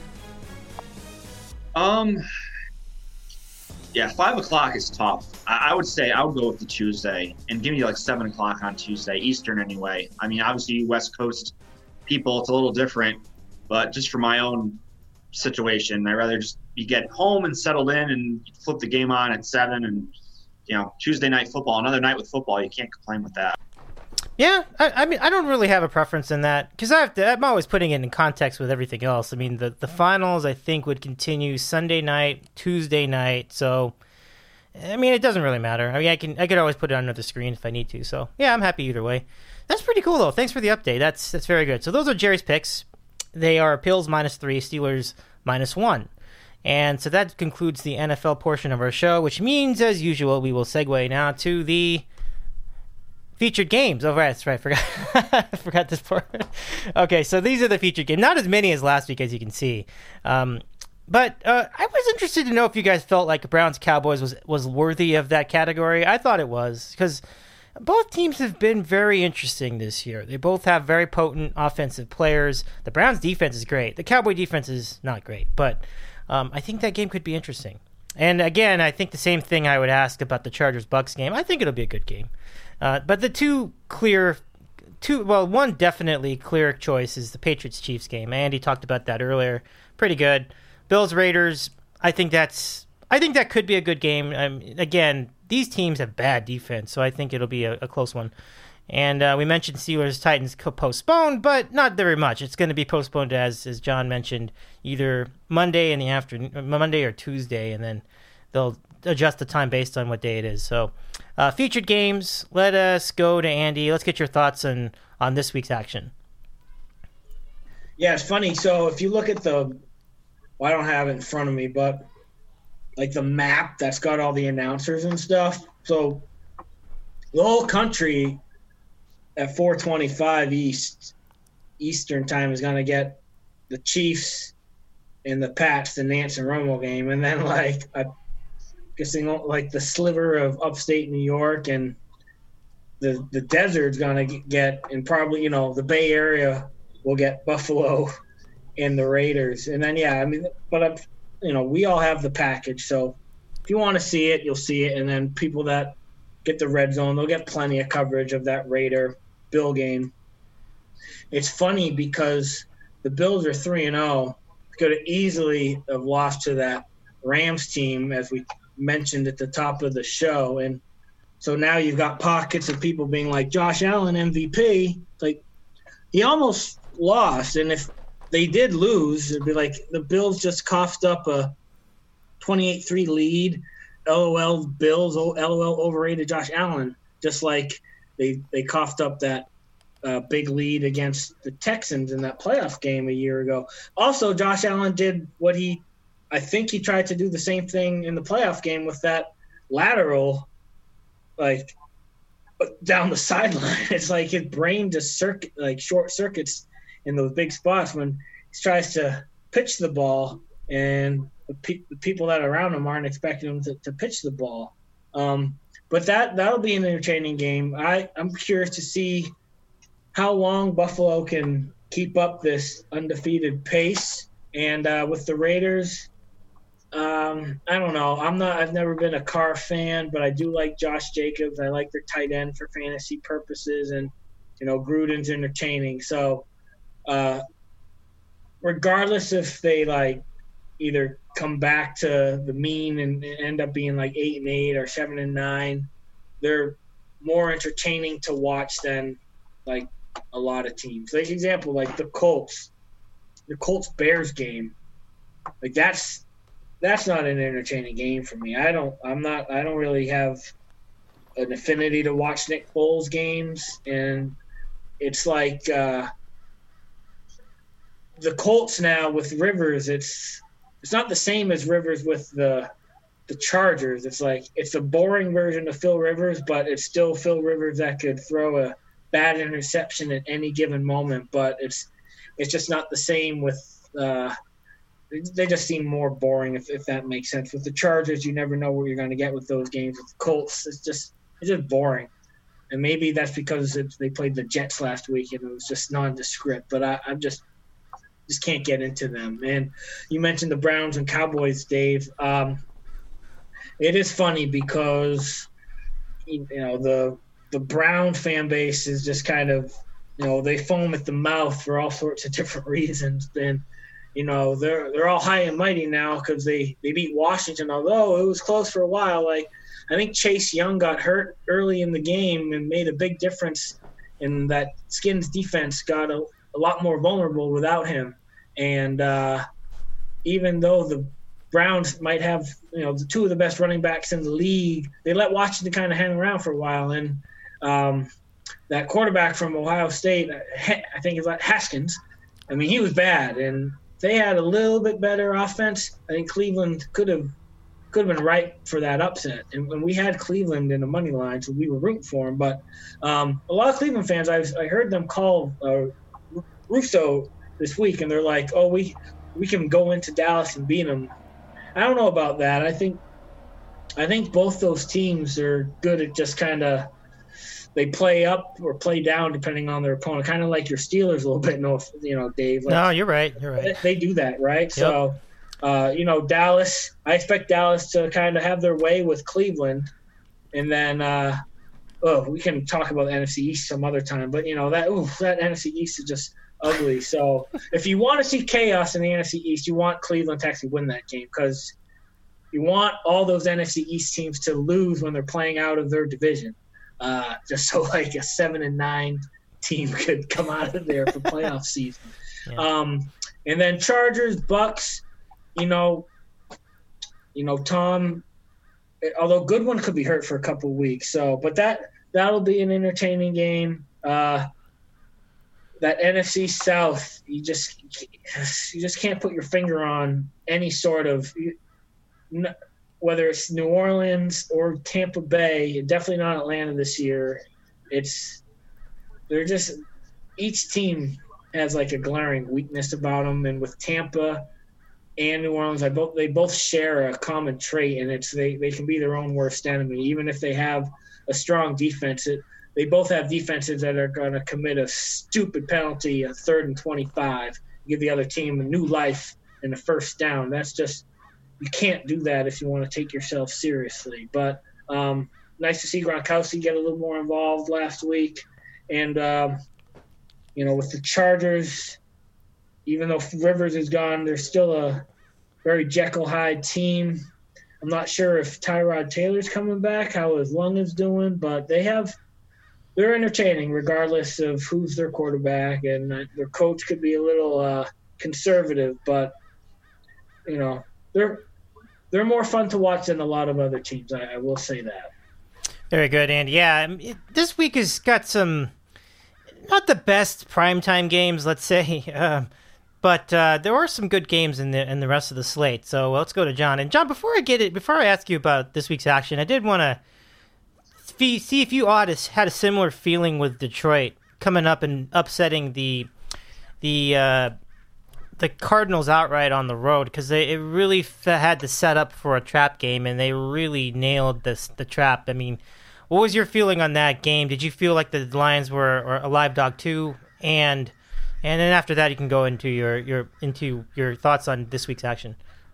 Um, yeah, five o'clock is tough. I, I would say I would go with the Tuesday and give me like seven o'clock on Tuesday, Eastern anyway. I mean, obviously West Coast people, it's a little different, but just for my own situation, I'd rather just be get home and settled in and flip the game on at seven and, you know, Tuesday night football, another night with football. You can't complain with that.
Yeah, I, I mean, I don't really have a preference in that because I have to, I'm always putting it in context with everything else. I mean, the, the finals, I think, would continue Sunday night, Tuesday night. So, I mean, it doesn't really matter. I mean, I can I could always put it on another screen if I need to. So, yeah, I'm happy either way. That's pretty cool, though. Thanks for the update. That's that's very good. So those are Jerry's picks. They are Bills minus three, Steelers minus one. And so that concludes the N F L portion of our show, which means, as usual, we will segue now to the featured games. Oh, right, that's right. Forgot, I forgot this part. Okay, so these are the featured games. Not as many as last week, as you can see. Um, but uh, I was interested to know if you guys felt like Browns-Cowboys was, was worthy of that category. I thought it was, because both teams have been very interesting this year. They both have very potent offensive players. The Browns' defense is great. The Cowboy defense is not great, but um, I think that game could be interesting. And again, I think the same thing I would ask about the Chargers-Bucks game. I think it'll be a good game. Uh, but the two clear, two well, one definitely clear choice is the Patriots-Chiefs game. Andy talked about that earlier. Pretty good. Bills-Raiders, I think that's, I think that could be a good game. Um, again, these teams have bad defense, so I think it'll be a, a close one. And uh, we mentioned Steelers-Titans postponed, but not very much. It's going to be postponed, as as John mentioned, either Monday in the afternoon, Monday or Tuesday, and then they'll adjust the time based on what day it is. So, uh, featured games. Let us go to Andy. Let's get your thoughts on on this week's action.
Yeah, it's funny. So if you look at the, well, I don't have it in front of me, but like the map that's got all the announcers and stuff. So the whole country at four twenty-five East Eastern time is going to get the Chiefs and the Pats, the Nance and Romo game, and then like a guessing like the sliver of upstate New York and the the desert's gonna get, and probably, you know, the Bay Area will get Buffalo and the Raiders. And then yeah, I mean, but I'm, you know, we all have the package, so if you want to see it, you'll see it. And then people that get the red zone, they'll get plenty of coverage of that Raider Bill game. It's funny because the Bills are three and zero, could have easily have lost to that Rams team, as we mentioned at the top of the show. And so now you've got pockets of people being like, Josh Allen M V P. Like, he almost lost, and if they did lose, it'd be like the Bills just coughed up a twenty-eight three lead. LOL Bills, LOL overrated Josh Allen, just like they they coughed up that uh, big lead against the Texans in that playoff game a year ago. Also, Josh Allen did what he I think he tried to do the same thing in the playoff game with that lateral, like down the sideline. It's like his brain just circuit, like short circuits in those big spots when he tries to pitch the ball, and the, pe- the people that are around him aren't expecting him to, to pitch the ball. Um, but that that'll be an entertaining game. I I'm curious to see how long Buffalo can keep up this undefeated pace, and uh, with the Raiders. Um, I don't know. I'm not. I've never been a Carr fan, but I do like Josh Jacobs. I like their tight end for fantasy purposes, and you know Gruden's entertaining. So, uh, regardless if they like either come back to the mean and end up being like eight and eight or seven and nine, they're more entertaining to watch than like a lot of teams. Like example, like the Colts, the Colts Bears game, like that's. That's not an entertaining game for me. I don't. I'm not. I don't really have an affinity to watch Nick Foles games, and it's like uh, the Colts now with Rivers. It's it's not the same as Rivers with the the Chargers. It's like it's a boring version of Phil Rivers, but it's still Phil Rivers that could throw a bad interception at any given moment. But it's it's just not the same with. Uh, They just seem more boring, if, if that makes sense. With the Chargers, you never know what you're going to get with those games. With the Colts, it's just it's just boring. And maybe that's because it's, they played the Jets last week and it was just nondescript. But I, I'm just just can't get into them. And you mentioned the Browns and Cowboys, Dave. Um, it is funny because you know the the Brown fan base is just kind of, you know, they foam at the mouth for all sorts of different reasons. Then, you know, they're they're all high and mighty now because they, they beat Washington, although it was close for a while. Like, I think Chase Young got hurt early in the game and made a big difference in that Skins defense got a, a lot more vulnerable without him. And uh, even though the Browns might have, you know, the two of the best running backs in the league, they let Washington kind of hang around for a while. And um, that quarterback from Ohio State, I think it's like Haskins, I mean, he was bad. And they had a little bit better offense. I think Cleveland could have could have been ripe for that upset. And when we had Cleveland in the money line, so we were rooting for him. But um, a lot of Cleveland fans, I, I heard them call uh, Russo this week, and they're like, oh, we we can go into Dallas and beat them. I don't know about that. I think I think both those teams are good at just kind of they play up or play down depending on their opponent, kind of like your Steelers a little bit. No, you know, Dave. Like,
no, you're right. You're right.
They, they do that, right?
Yep.
So, uh, you know, Dallas. I expect Dallas to kind of have their way with Cleveland, and then uh, oh, we can talk about the N F C East some other time. But you know that ooh, that N F C East is just ugly. So if you want to see chaos in the N F C East, you want Cleveland to actually win that game because you want all those N F C East teams to lose when they're playing out of their division, uh, just so like a seven and nine team could come out of there for playoff season. Yeah. Um, and then Chargers, Bucks, you know, you know Tom. Although Goodwin could be hurt for a couple of weeks, so but that that'll be an entertaining game. Uh, that N F C South, you just you just can't put your finger on any sort of, whether it's New Orleans or Tampa Bay. Definitely not Atlanta this year. It's they're just each team has like a glaring weakness about them, and with Tampa and New Orleans, I both they both share a common trait, and it's they, they can be their own worst enemy, even if they have a strong defense. It, They both have defenses that are going to commit a stupid penalty, a third and twenty-five, give the other team a new life in the first down. That's just – you can't do that if you want to take yourself seriously. But um, nice to see Gronkowski get a little more involved last week. And, um, you know, with the Chargers, even though Rivers is gone, they're still a very Jekyll Hyde team. I'm not sure if Tyrod Taylor's coming back, how his lung is doing, but they have – they're entertaining regardless of who's their quarterback, and their coach could be a little uh, conservative, but you know they're they're more fun to watch than a lot of other teams. I, I will say that.
Very good, Andy. Yeah, it, this week has got some not the best primetime games, let's say, uh, but uh, there are some good games in the in the rest of the slate. So let's go to John. And John, before I get it, before I ask you about this week's action, I did want to see if you ought to had a similar feeling with Detroit coming up and upsetting the the uh, the Cardinals outright on the road, because they it really f- had to set up for a trap game, and they really nailed this the trap. I mean, what was your feeling on that game? Did you feel like the Lions were, were a live dog too? And and then after that, you can go into your your into your thoughts on this week's action.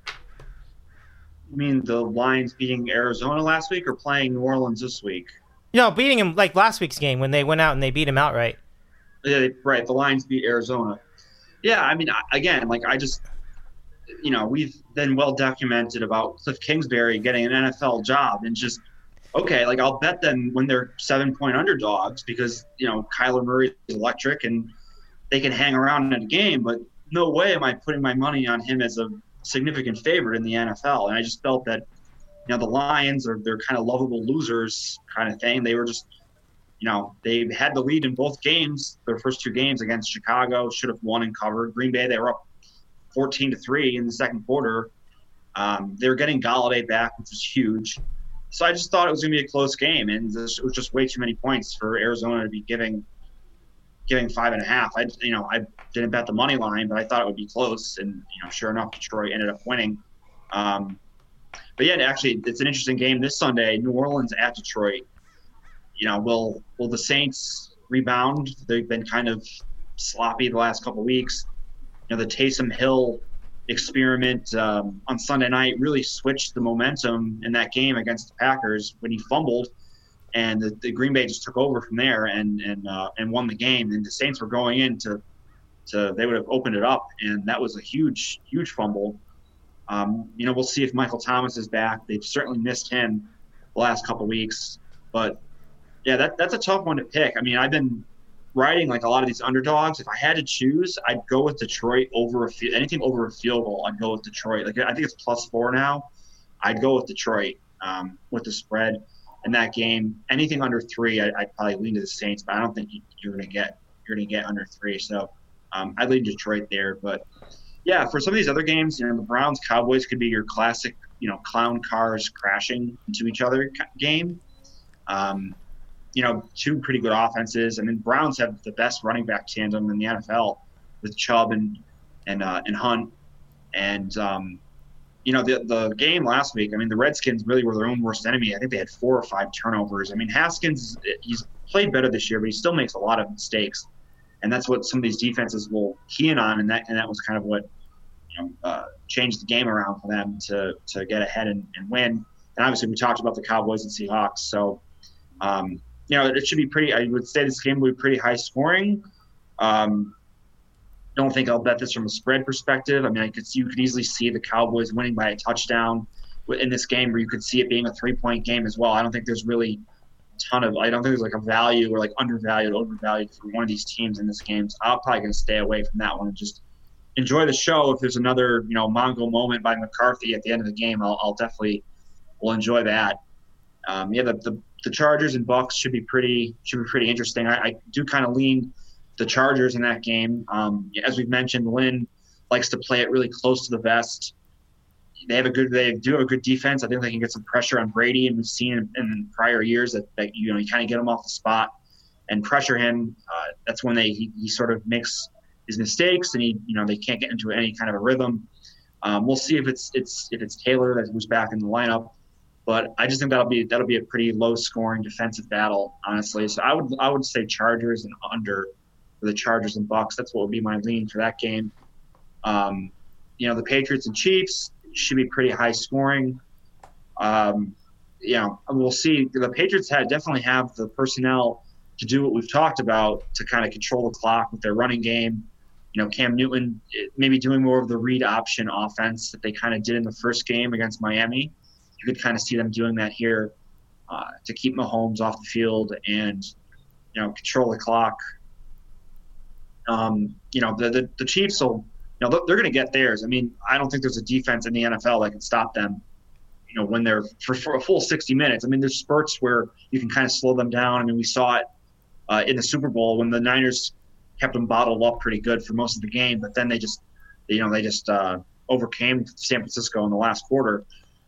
You mean the Lions beating Arizona last week or playing New Orleans this week?
No, beating them like last week's game when they went out and they beat him outright.
Yeah, right. The Lions beat Arizona. Yeah, I mean, again, like I just, you know, we've been well documented about Cliff Kingsbury getting an N F L job, and just, okay, like I'll bet them when they're seven-point underdogs because, you know, Kyler Murray is electric and they can hang around in a game, but no way am I putting my money on him as a significant favorite in the N F L. And I just felt that, you know, the Lions are they're kind of lovable losers kind of thing. They were just, you know, they had the lead in both games, their first two games against Chicago, should have won and covered. Green Bay, they were up fourteen to three in the second quarter. Um, they were getting Galladay back, which was huge. So I just thought it was going to be a close game, and this, it was just way too many points for Arizona to be giving giving five and a half. I, you know, I didn't bet the money line, but I thought it would be close. And, you know, sure enough, Detroit ended up winning. Um, but yeah, actually, it's an interesting game this Sunday, New Orleans at Detroit. You know, will, will the Saints rebound? They've been kind of sloppy the last couple of weeks. you know, the Taysom Hill experiment um, on Sunday night really switched the momentum in that game against the Packers when he fumbled, and the, the Green Bay just took over from there and and uh, and won the game. And the Saints were going in to, to they would have opened it up, and that was a huge, huge fumble. Um, you know, we'll see if Michael Thomas is back. They've certainly missed him the last couple of weeks, but yeah, that that's a tough one to pick. I mean, I've been riding like a lot of these underdogs. If I had to choose, I'd go with Detroit over a field, anything over a field goal. I'd go with Detroit. Like I think it's plus four now. I'd go with Detroit um, with the spread in that game. Anything under three, I, I'd probably lean to the Saints, but I don't think you, you're gonna get you're gonna get under three. So um, I'd lean Detroit there. But yeah, for some of these other games, you know, the Browns Cowboys could be your classic, you know, clown cars crashing into each other game. Um, You know, two pretty good offenses. I mean, Browns have the best running back tandem in the N F L with Chubb and and uh, and Hunt. And um, you know, the the game last week. I mean, the Redskins really were their own worst enemy. I think they had four or five turnovers. I mean, Haskins, he's played better this year, but he still makes a lot of mistakes, and that's what some of these defenses will key in on. And that and that was kind of what you know uh, changed the game around for them to to get ahead and, and win. And obviously, we talked about the Cowboys and Seahawks, so. Um, You know, it should be pretty – I would say this game will be pretty high scoring. Um, don't think I'll bet this from a spread perspective. I mean, I could see, you could easily see the Cowboys winning by a touchdown in this game, or you could see it being a three-point game as well. I don't think there's really a ton of – I don't think there's like a value or like undervalued, overvalued for one of these teams in this game. So I'm probably going to stay away from that one and just enjoy the show. If there's another, you know, Mongo moment by McCarthy at the end of the game, I'll, I'll definitely will enjoy that. Um, yeah, the, the the Chargers and Bucks should be pretty should be pretty interesting. I, I do kind of lean the Chargers in that game. Um, as we've mentioned, Lynn likes to play it really close to the vest. They have a good they do have a good defense. I think they can get some pressure on Brady, and we've seen in, in prior years that, that you know you kind of get him off the spot and pressure him. Uh, that's when they he, he sort of makes his mistakes, and he you know they can't get into any kind of a rhythm. Um, we'll see if it's it's if it's Taylor that who's back in the lineup. But I just think that'll be that'll be a pretty low-scoring defensive battle, honestly. So I would I would say Chargers and under for the Chargers and Bucks. That's what would be my lean for that game. Um, you know, the Patriots and Chiefs should be pretty high-scoring. Um, you know, we'll see. The Patriots had definitely have the personnel to do what we've talked about to kind of control the clock with their running game. You know, Cam Newton maybe doing more of the read option offense that they kind of did in the first game against Miami. You could kind of see them doing that here uh, to keep Mahomes off the field and, you know, control the clock. Um, you know, the, the the Chiefs will, you know, they're going to get theirs. I mean, I don't think there's a defense in the N F L that can stop them, you know, when they're for, for a full sixty minutes. I mean, there's spurts where you can kind of slow them down. I mean, we saw it uh, in the Super Bowl when the Niners kept them bottled up pretty good for most of the game, but then they just, you know, they just uh, overcame San Francisco in the last quarter.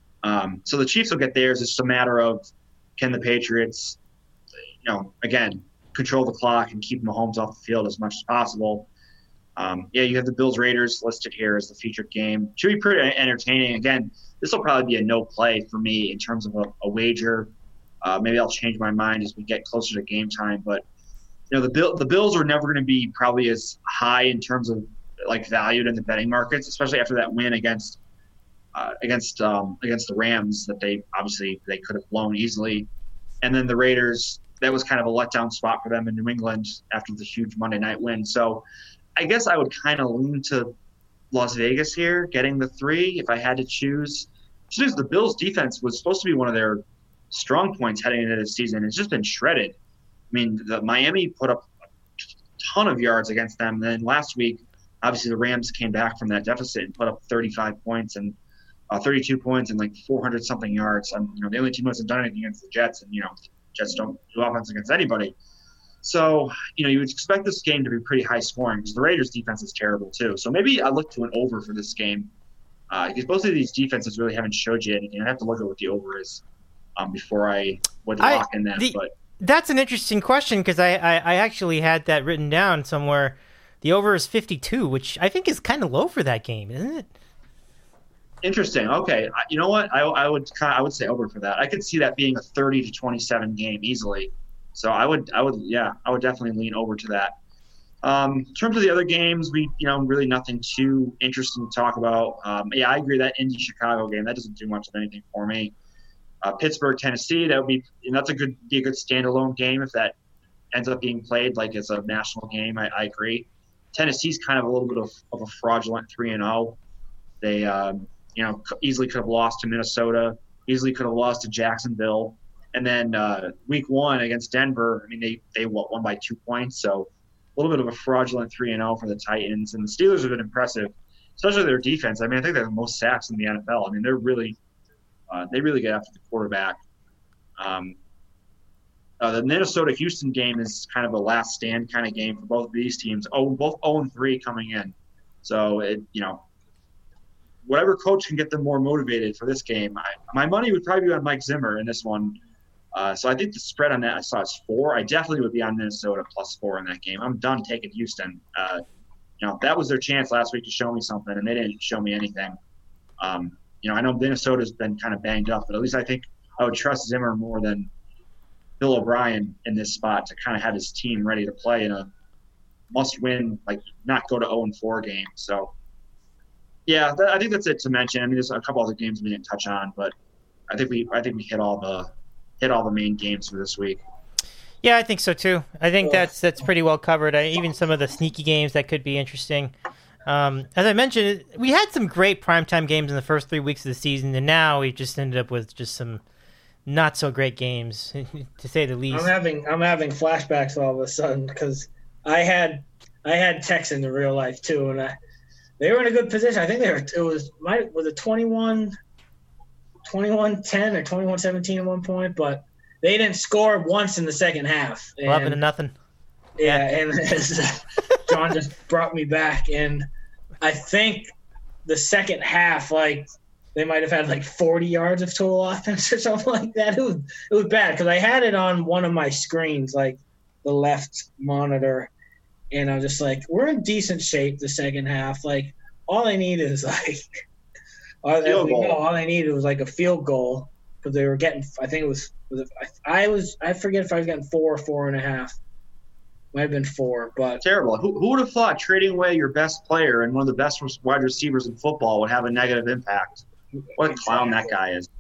Um, so the Chiefs will get theirs. It's just a matter of can the Patriots, you know, again, control the clock and keep Mahomes off the field as much as possible. Um, yeah, you have the Bills-Raiders listed here as the featured game. Should be pretty entertaining. Again, this will probably be a no play for me in terms of a, a wager. Uh, maybe I'll change my mind as we get closer to game time. But, you know, the, Bill, the Bills are never going to be probably as high in terms of, like, valued in the betting markets, especially after that win against – Uh, against um, against the Rams that they obviously they could have blown easily. And then the Raiders, that was kind of a letdown spot for them in New England after the huge Monday night win. So I guess I would kind of lean to Las Vegas here, getting the three if I had to choose. Just the Bills' defense was supposed to be one of their strong points heading into this season. It's just been shredded. I mean, the Miami put up a ton of yards against them. And then last week, obviously the Rams came back from that deficit and put up thirty-five points and Uh, thirty-two points and like four hundred something yards. Um, you know, the only team that's done anything against the Jets, and you know, Jets don't do offense against anybody. So, you know, you would expect this game to be pretty high scoring because the Raiders' defense is terrible too. So maybe I look to an over for this game uh, because both of these defenses really haven't showed you anything. I have to look at what the over is um, before I would lock I, in that.
The,
but
that's an interesting question because I, I I actually had that written down somewhere. The over is fifty-two, which I think is kind of low for that game, isn't it?
Interesting. Okay, you know what? I, I would kind of, I would say over for that. I could see that being a thirty to twenty-seven game easily. So I would I would yeah I would definitely lean over to that. Um, in terms of the other games, we, you know, really nothing too interesting to talk about. Um, yeah, I agree that Indy-Chicago game, that doesn't do much of anything for me. Uh, Pittsburgh, Tennessee, that would be, and that's a good, be a good standalone game if that ends up being played like as a national game. I, I agree. Tennessee's kind of a little bit of, of a fraudulent three and oh. They, um, you know, easily could have lost to Minnesota, easily could have lost to Jacksonville. And then uh, week one against Denver, I mean, they, they won by two points. So a little bit of a fraudulent three and oh for the Titans. And the Steelers have been impressive, especially their defense. I mean, I think they have the most sacks in the N F L. I mean, they're really uh, – they really get after the quarterback. Um, uh, the Minnesota-Houston game is kind of a last stand kind of game for both of these teams. Oh, both oh and three coming in. So, it, you know, whatever coach can get them more motivated for this game. I, my money would probably be on Mike Zimmer in this one. Uh, so I think the spread on that I saw is four. I definitely would be on Minnesota plus four in that game. I'm done taking Houston. Uh, you know, that was their chance last week to show me something, and they didn't show me anything. Um, you know, I know Minnesota's been kind of banged up, but at least I think I would trust Zimmer more than Bill O'Brien in this spot to kind of have his team ready to play in a must-win, like not go to oh and four game. So, yeah, th- I think that's it to mention. I mean, there's a couple other games we didn't touch on, but I think we I think we hit all the hit all the main games for this week.
Yeah, I think so too. I think that's that's pretty well covered. I, even some of the sneaky games that could be interesting. Um, as I mentioned, we had some great primetime games in the first three weeks of the season, and now we just ended up with just some not so great games, to say the least.
I'm having I'm having flashbacks all of a sudden because I had I had Texans in real life too, and I, they were in a good position. I think they were. It was my was it twenty-one ten or twenty-one seventeen at one point, but they didn't score once in the second half. And,
eleven to nothing.
Yeah, and John just brought me back, and I think the second half, like they might have had like forty yards of total offense or something like that. It was it was bad because I had it on one of my screens, like the left monitor, and I was just like, we're in decent shape the second half. Like all I need is like. All,
Field goal.
Know, all I needed was like a field goal because they were getting. I think it was. was it, I, I was. I forget if I was getting four or four and a half. Might have been four, but
terrible. Who, who would have thought trading away your best player and one of the best wide receivers in football would have a negative impact? What a clown that guy is.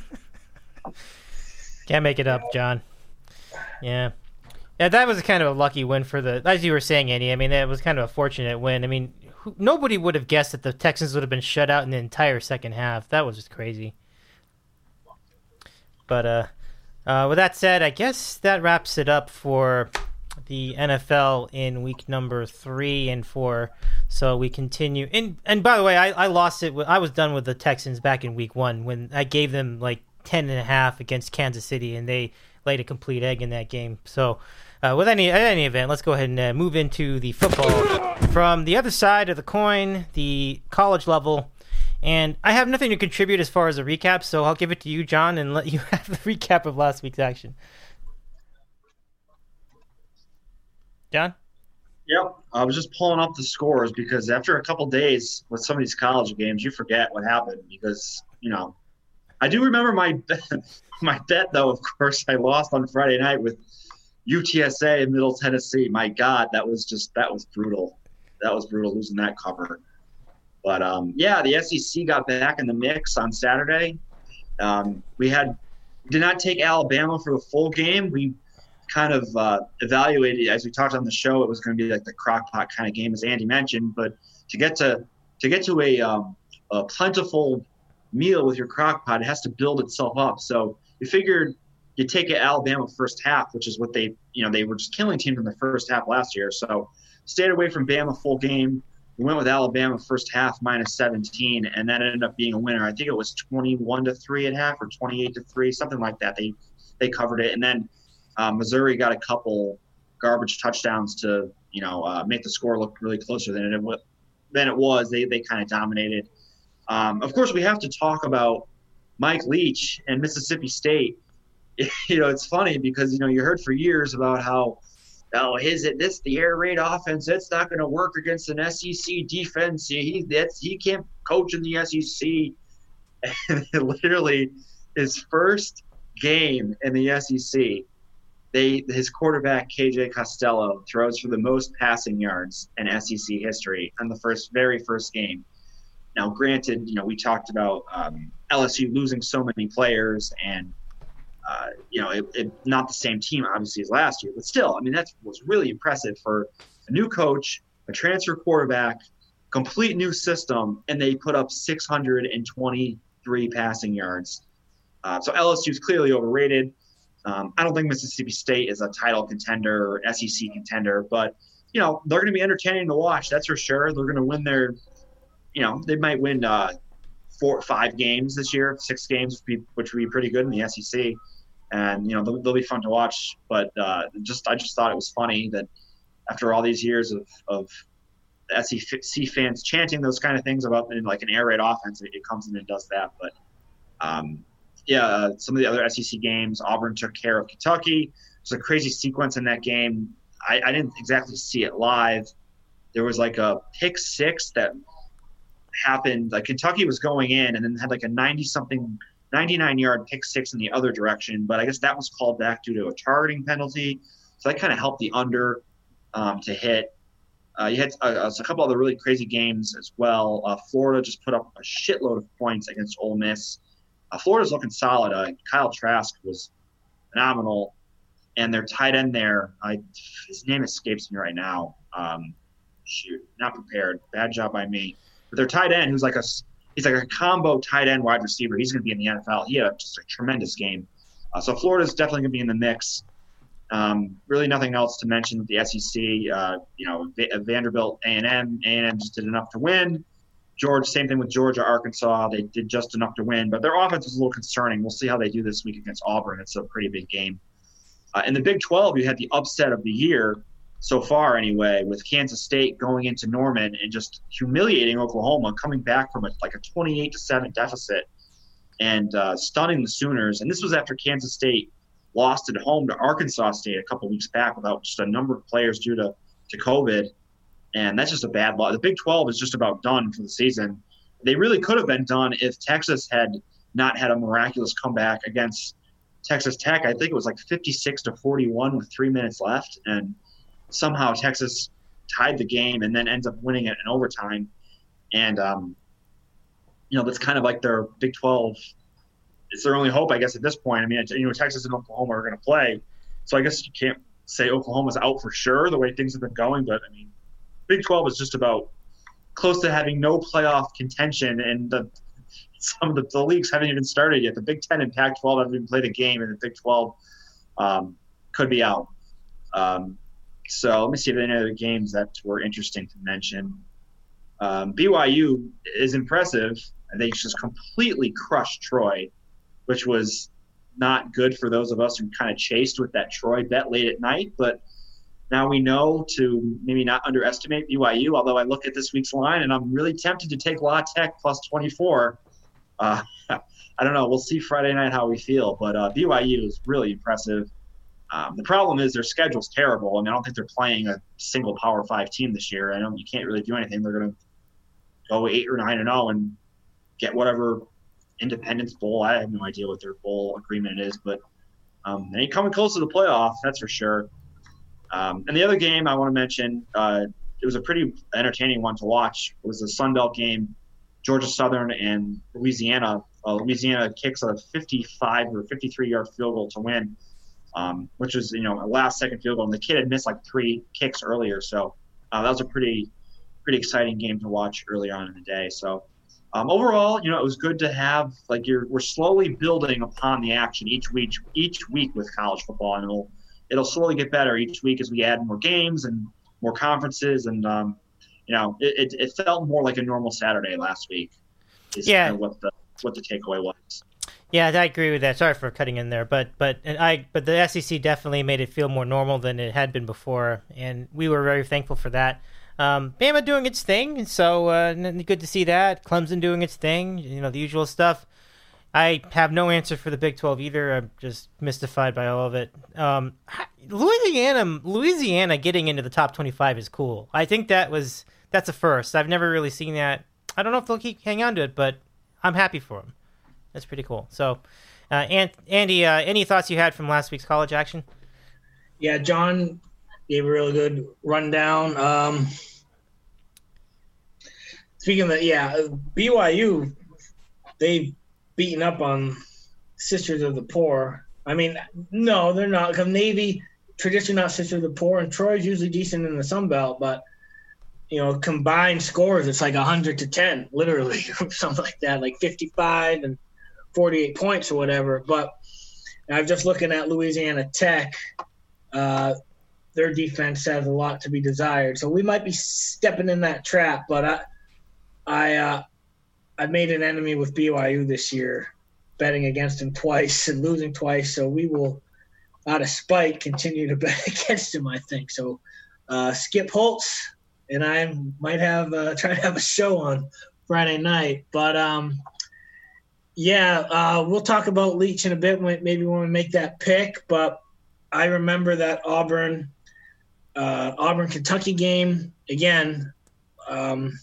Can't make it up, John. Yeah. Yeah, that was kind of a lucky win for the, as you were saying, Andy. I mean, that was kind of a fortunate win. I mean, who, nobody would have guessed that the Texans would have been shut out in the entire second half. That was just crazy. But uh, uh, with that said, I guess that wraps it up for the N F L in week number three and four. So we continue. And and by the way, I, I lost it. With, I was done with the Texans back in week one when I gave them like ten and a half against Kansas City, and they laid a complete egg in that game. So uh, with any any event, let's go ahead and uh, move into the football from the other side of the coin, the college level. And I have nothing to contribute as far as a recap, so I'll give it to you, John, and let you have the recap of last week's action. John?
Yep. I was just pulling up the scores because after a couple days with some of these college games, you forget what happened because, you know, I do remember my my bet, though, of course, I lost on Friday night with U T S A in Middle Tennessee. My God, that was just – that was brutal. That was brutal losing that cover. But, um, yeah, the S E C got back in the mix on Saturday. Um, we had – did not take Alabama for the full game. We – kind of uh, evaluated, as we talked on the show, it was going to be like the crockpot kind of game, as Andy mentioned. But to get to to get to a, um, a plentiful meal with your crockpot, it has to build itself up. So you figured you take it Alabama first half, which is what they, you know, they were just killing teams in the first half last year. So stayed away from Bama full game. We went with Alabama first half minus seventeen, and that ended up being a winner. I think it was twenty-one to three at half or twenty-eight to three, something like that. They they covered it, and then. Um, Missouri got a couple garbage touchdowns to, you know, uh, make the score look really closer than it than it was. They they kind of dominated. Um, of course, we have to talk about Mike Leach and Mississippi State. You know, it's funny because you know you heard for years about how, oh, his this the air raid offense. It's not going to work against an S E C defense. He that's he can't coach in the S E C. And literally, his first game in the S E C. they his quarterback K J Costello throws for the most passing yards in S E C history on the first very first game. Now, granted, you know we talked about um, L S U losing so many players, and uh, you know it, it not the same team obviously as last year, but still, I mean that was really impressive for a new coach, a transfer quarterback, complete new system, and they put up six hundred twenty-three passing yards. Uh, so L S U is clearly overrated. Um, I don't think Mississippi State is a title contender or S E C contender, but, you know, they're going to be entertaining to watch. That's for sure. They're going to win their, you know, they might win uh, four or five games this year, six games, which would be pretty good in the S E C. And, you know, they'll, they'll be fun to watch. But uh, just I just thought it was funny that after all these years of, of the S E C fans chanting those kind of things about in like an air raid offense, it, it comes in and does that. But, um, yeah, uh, some of the other S E C games, Auburn took care of Kentucky. There's a crazy sequence in that game. I, I didn't exactly see it live. There was like a pick six that happened. Like Kentucky was going in and then had like a ninety-something, ninety-nine-yard pick six in the other direction. But I guess that was called back due to a targeting penalty. So that kind of helped the under um, to hit. Uh, you had uh, a couple other really crazy games as well. Uh, Florida just put up a shitload of points against Ole Miss. Uh, Florida's looking solid. Uh, Kyle Trask was phenomenal, and their tight end there, I, his name escapes me right now. Um, shoot, not prepared. Bad job by me. But their tight end, who's like a he's like a combo tight end wide receiver. He's going to be in the N F L. He had just a tremendous game. Uh, so Florida's definitely going to be in the mix. Um, really, nothing else to mention with the S E C. Uh, you know, v- Vanderbilt, A and M. A and M just did enough to win. Georgia, same thing with Georgia, Arkansas. They did just enough to win, but their offense was a little concerning. We'll see how they do this week against Auburn. It's a pretty big game. Uh, in the Big twelve, you had the upset of the year so far anyway, with Kansas State going into Norman and just humiliating Oklahoma, coming back from a, like a twenty-eight to seven deficit and uh, stunning the Sooners. And this was after Kansas State lost at home to Arkansas State a couple weeks back without just a number of players due to, to COVID. And that's just a bad loss. The Big twelve is just about done for the season. They really could have been done if Texas had not had a miraculous comeback against Texas Tech. I think it was like fifty-six to forty-one with three minutes left. And somehow Texas tied the game and then ends up winning it in overtime. And, um, you know, that's kind of like their Big twelve. It's their only hope, I guess, at this point. I mean, you know, Texas and Oklahoma are going to play. So I guess you can't say Oklahoma's out for sure the way things have been going. But, I mean, Big twelve is just about close to having no playoff contention, and the, some of the, the leagues haven't even started yet. The Big Ten and Pac twelve haven't even played a game, and the Big twelve um, could be out. Um, so let me see if there are any other games that were interesting to mention. Um, B Y U is impressive. They just completely crushed Troy, which was not good for those of us who kind of chased with that Troy bet late at night, but now we know to maybe not underestimate B Y U, although I look at this week's line and I'm really tempted to take La Tech plus twenty-four. Uh, I don't know. We'll see Friday night how we feel, but uh, B Y U is really impressive. Um, the problem is their schedule's terrible. I mean, I don't think they're playing a single Power Five team this year. I know you can't really do anything. They're going to go eight or nine and zero and get whatever Independence Bowl. I have no idea what their bowl agreement is, but um, they ain't coming close to the playoff. That's for sure. Um, and the other game I want to mention, uh, it was a pretty entertaining one to watch. It was the Sun Belt game, Georgia Southern and Louisiana. Uh, Louisiana kicks a fifty-five or fifty-three-yard field goal to win, um, which was, you know, a last-second field goal. And the kid had missed like three kicks earlier, so uh, that was a pretty, pretty exciting game to watch early on in the day. So um, overall, you know, it was good to have like you're we're slowly building upon the action each week, each week with college football, and it'll. It'll slowly get better each week as we add more games and more conferences. And, um, you know, it, it, it felt more like a normal Saturday last week is
yeah.
kind of what the what the takeaway was.
Yeah, I agree with that. Sorry for cutting in there. But but and I but the S E C definitely made it feel more normal than it had been before. And we were very thankful for that. Um, Bama doing its thing. So uh, good to see that. Clemson doing its thing. You know, the usual stuff. I have no answer for the Big twelve either. I'm just mystified by all of it. Um, Louisiana, Louisiana getting into the top twenty-five is cool. I think that was that's a first. I've never really seen that. I don't know if they'll keep hang on to it, but I'm happy for them. That's pretty cool. So, uh, and Andy, uh, any thoughts you had from last week's college action?
yeah, John gave a really good rundown. Um, speaking of that, yeah, B Y U, they've beaten up on Sisters of the Poor. I mean, no, they're not. Because Navy, traditionally not Sisters of the Poor, and Troy's usually decent in the Sun Belt, but you know, combined scores, it's like one hundred to ten, literally, something like that, like fifty-five and forty-eight points or whatever. But I'm just looking at Louisiana Tech. Uh, their defense has a lot to be desired. So we might be stepping in that trap. But I I, uh, I made an enemy with B Y U this year, betting against him twice and losing twice. So we will, out of spite, continue to bet against him, I think. So uh, Skip Holtz – and I might have uh, try to have a show on Friday night. But, um, yeah, uh, we'll talk about Leach in a bit, when, maybe when we make that pick. But I remember that Auburn, uh, Auburn-Kentucky game. Again, um,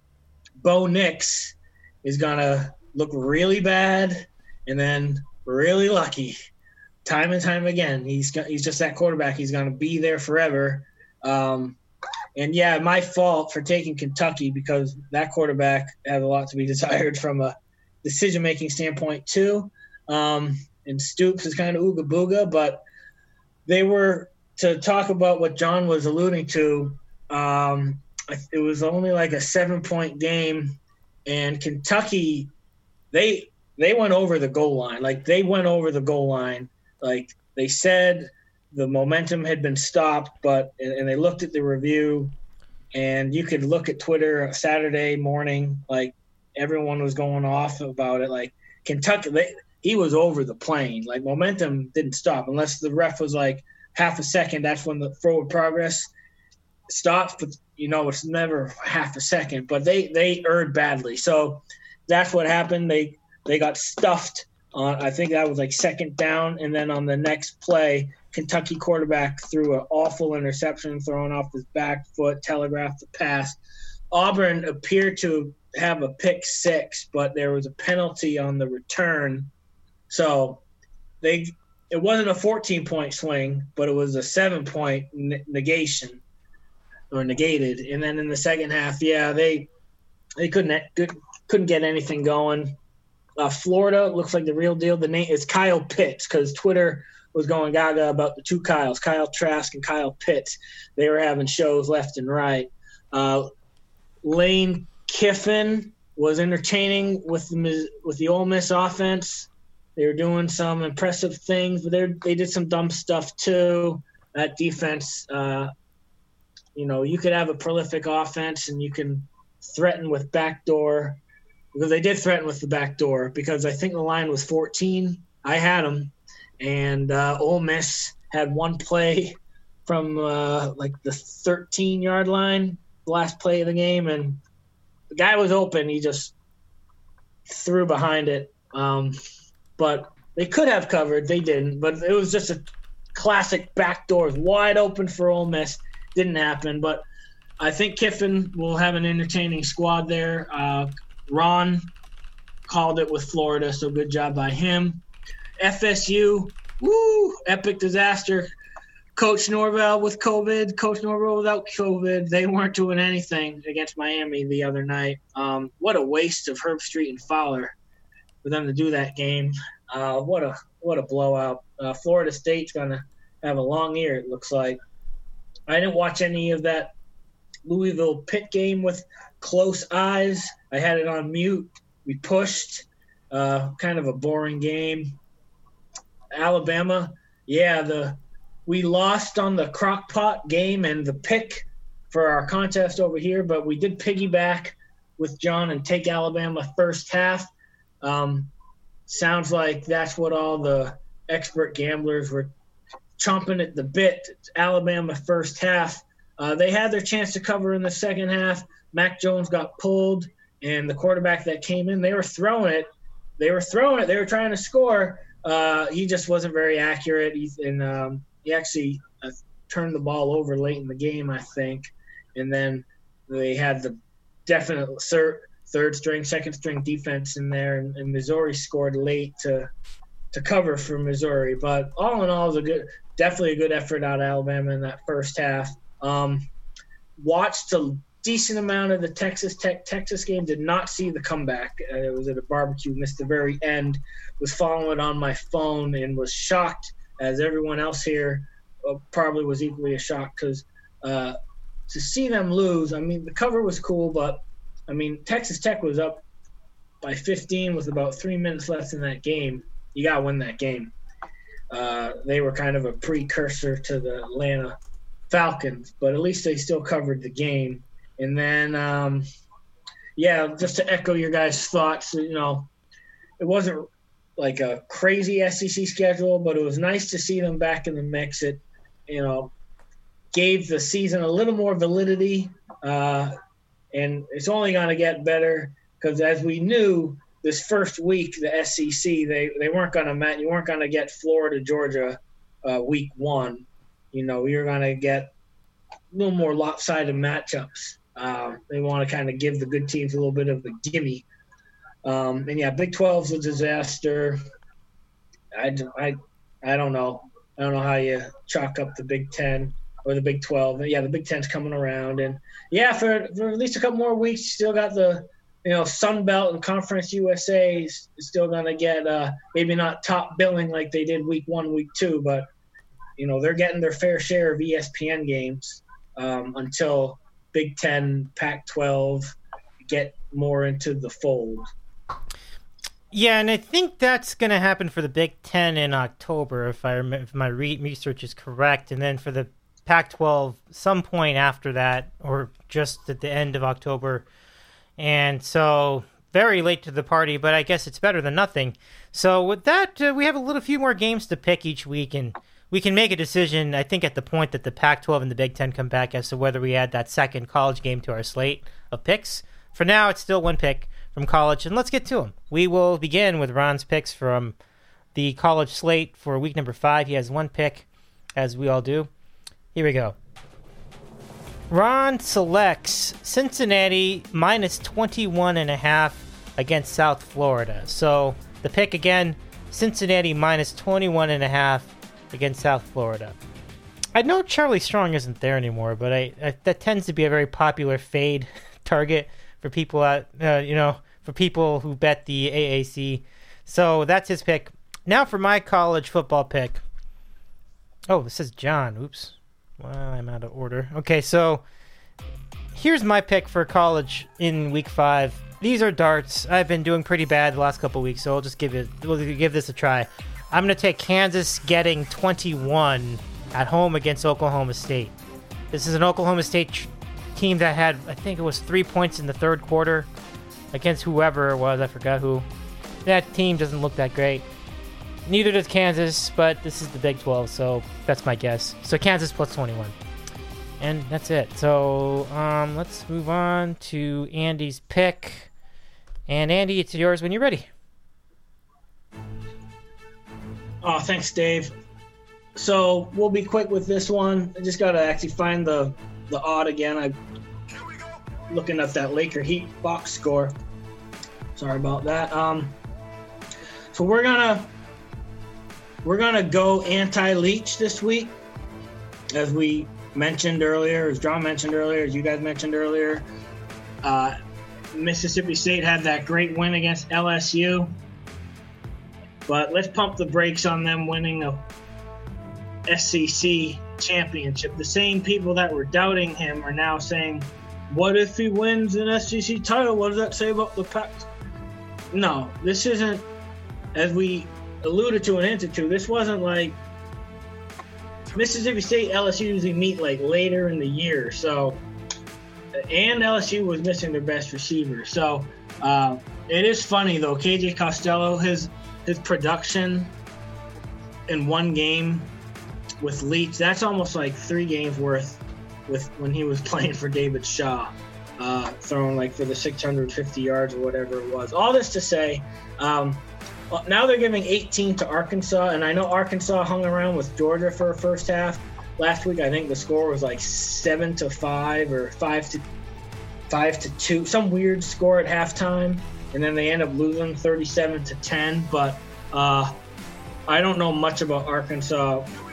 Bo Nix is going to look really bad and then really lucky time and time again. He's got, he's just that quarterback. He's going to be there forever. Um And, yeah, my fault for taking Kentucky because that quarterback has a lot to be desired from a decision-making standpoint too. Um, and Stoops is kind of ooga-booga, but they were – to talk about what John was alluding to, um, it was only like a seven-point game, and Kentucky, they they went over the goal line. Like, they went over the goal line. Like, they said – the momentum had been stopped, but and they looked at the review, and you could look at Twitter Saturday morning, like everyone was going off about it. Like Kentucky, they, he was over the plane. Like momentum didn't stop unless the ref was like half a second. That's when the forward progress stops. But you know, it's never half a second. But they they erred badly, so that's what happened. They they got stuffed on. I think that was like second down, and then on the next play, Kentucky quarterback threw an awful interception, throwing off his back foot, telegraphed the pass. Auburn appeared to have a pick six, but there was a penalty on the return. So they it wasn't a fourteen-point swing, but it was a seven-point negation or negated. And then in the second half, yeah, they they couldn't couldn't get anything going. Uh, Florida looks like the real deal. The name is Kyle Pitts because Twitter – was going gaga about the two Kyles, Kyle Trask and Kyle Pitts. They were having shows left and right. Uh, Lane Kiffin was entertaining with the with the Ole Miss offense. They were doing some impressive things, but they they did some dumb stuff too. That defense, uh, you know, you could have a prolific offense and you can threaten with backdoor because they did threaten with the backdoor because I think the line was fourteen. I had them. And uh, Ole Miss had one play from uh, like the thirteen-yard line, the last play of the game, and the guy was open. He just threw behind it. Um, but they could have covered. They didn't. But it was just a classic backdoor, wide open for Ole Miss. Didn't happen. But I think Kiffin will have an entertaining squad there. Uh, Ron called it with Florida, so good job by him. F S U, woo, epic disaster. Coach Norvell with COVID, Coach Norvell without COVID. They weren't doing anything against Miami the other night. Um, what a waste of Herb Street and Fowler for them to do that game. Uh, what a what a blowout. Uh, Florida State's going to have a long year, it looks like. I didn't watch any of that Louisville Pitt game with close eyes. I had it on mute. We pushed. Uh, kind of a boring game. Alabama, yeah, the we lost on the crock pot game and the pick for our contest over here, but we did piggyback with John and take Alabama first half. Um, sounds like that's what all the expert gamblers were chomping at the bit. Alabama first half. Uh, they had their chance to cover in the second half. Mac Jones got pulled, and the quarterback that came in, they were throwing it. They were throwing it. They were trying to score. Uh, he just wasn't very accurate, he, and um, he actually uh, turned the ball over late in the game, I think. And then they had the definite third, third string, second string defense in there, and, and Missouri scored late to to cover for Missouri. But all in all, it was a good definitely a good effort out of Alabama in that first half. Um, watched a decent amount of the Texas Tech Texas game. Did not see the comeback. Uh, it was at a barbecue. Missed the very end. Was following it on my phone and was shocked, as everyone else here uh, probably was equally as shocked, because uh, to see them lose. I mean, the cover was cool, but I mean, Texas Tech was up by fifteen with about three minutes left in that game. You got to win that game. Uh, they were kind of a precursor to the Atlanta Falcons, but at least they still covered the game. And then, um, yeah, just to echo your guys' thoughts, you know, it wasn't like a crazy S E C schedule, but it was nice to see them back in the mix. It, you know, gave the season a little more validity, uh, and it's only going to get better because, as we knew, this first week, the S E C, they, they weren't going to match. You weren't going to get Florida, Georgia, uh, week one. You know, you're going to get a little more lopsided matchups. Um, they want to kind of give the good teams a little bit of the gimme. Um, and yeah, Big twelve's a disaster. I, I, I don't know. I don't know how you chalk up the Big Ten or the Big twelve. Yeah, the Big Ten's coming around, and yeah, for, for at least a couple more weeks, you still got the. You know, Sun Belt and Conference U S A is still going to get uh, maybe not top billing like they did week one, week two, but, you know, they're getting their fair share of E S P N games um, until Big Ten, Pac twelve get more into the fold.
Yeah, and I think that's going to happen for the Big Ten in October, if I remember, if my re- research is correct, and then for the Pac twelve, some point after that, or just at the end of October. And so, very late to the party, but I guess it's better than nothing. So with that, uh, we have a little few more games to pick each week, and we can make a decision, I think, at the point that the Pac twelve and the Big Ten come back as to whether we add that second college game to our slate of picks. For now, it's still one pick from college, and let's get to them. We will begin with Ron's picks from the college slate for week number five. He has one pick, as we all do. Here we go. Ron selects Cincinnati minus twenty-one and a half against South Florida. So the pick again, Cincinnati minus twenty-one and a half against South Florida. I know Charlie Strong isn't there anymore, but I, I that tends to be a very popular fade target for people at uh, you know for people who bet the A A C. So that's his pick. Now for my college football pick. Oh, this is John. Oops. Well, I'm out of order. Okay, so here's my pick for college in week five. These are darts. I've been doing pretty bad the last couple of weeks, so I'll just give it. We'll give this a try. I'm going to take Kansas getting twenty-one at home against Oklahoma State. This is an Oklahoma State tr- team that had, I think it was three points in the third quarter against whoever it was. I forgot who. That team doesn't look that great. Neither does Kansas, but this is the Big twelve, so that's my guess. So Kansas plus twenty-one. And that's it. So um, let's move on to Andy's pick. And Andy, it's yours when you're ready.
Oh, thanks, Dave. So we'll be quick with this one. I just got to actually find the, the odd again. I'm looking at that Laker Heat box score. Sorry about that. Um, so we're going to... We're going to go anti-Leach this week, as we mentioned earlier, as John mentioned earlier, as you guys mentioned earlier. Uh, Mississippi State had that great win against L S U, but let's pump the brakes on them winning a S E C championship. The same people that were doubting him are now saying, what if he wins an S E C title? What does that say about the Pac? No, this isn't, as we alluded to and hinted to, this wasn't like Mississippi State, L S U usually meet like later in the year. So, and L S U was missing their best receiver. So, uh, it is funny though. K J Costello, his his production in one game with Leach, that's almost like three games worth with when he was playing for David Shaw, uh, throwing like for the six hundred fifty yards or whatever it was. All this to say. Um, Now they're giving eighteen to Arkansas, and I know Arkansas hung around with Georgia for a first half. Last week, I think the score was like seven to five or five to five to two, some weird score at halftime, and then they end up losing thirty-seven to ten. But uh, I don't know much about Arkansas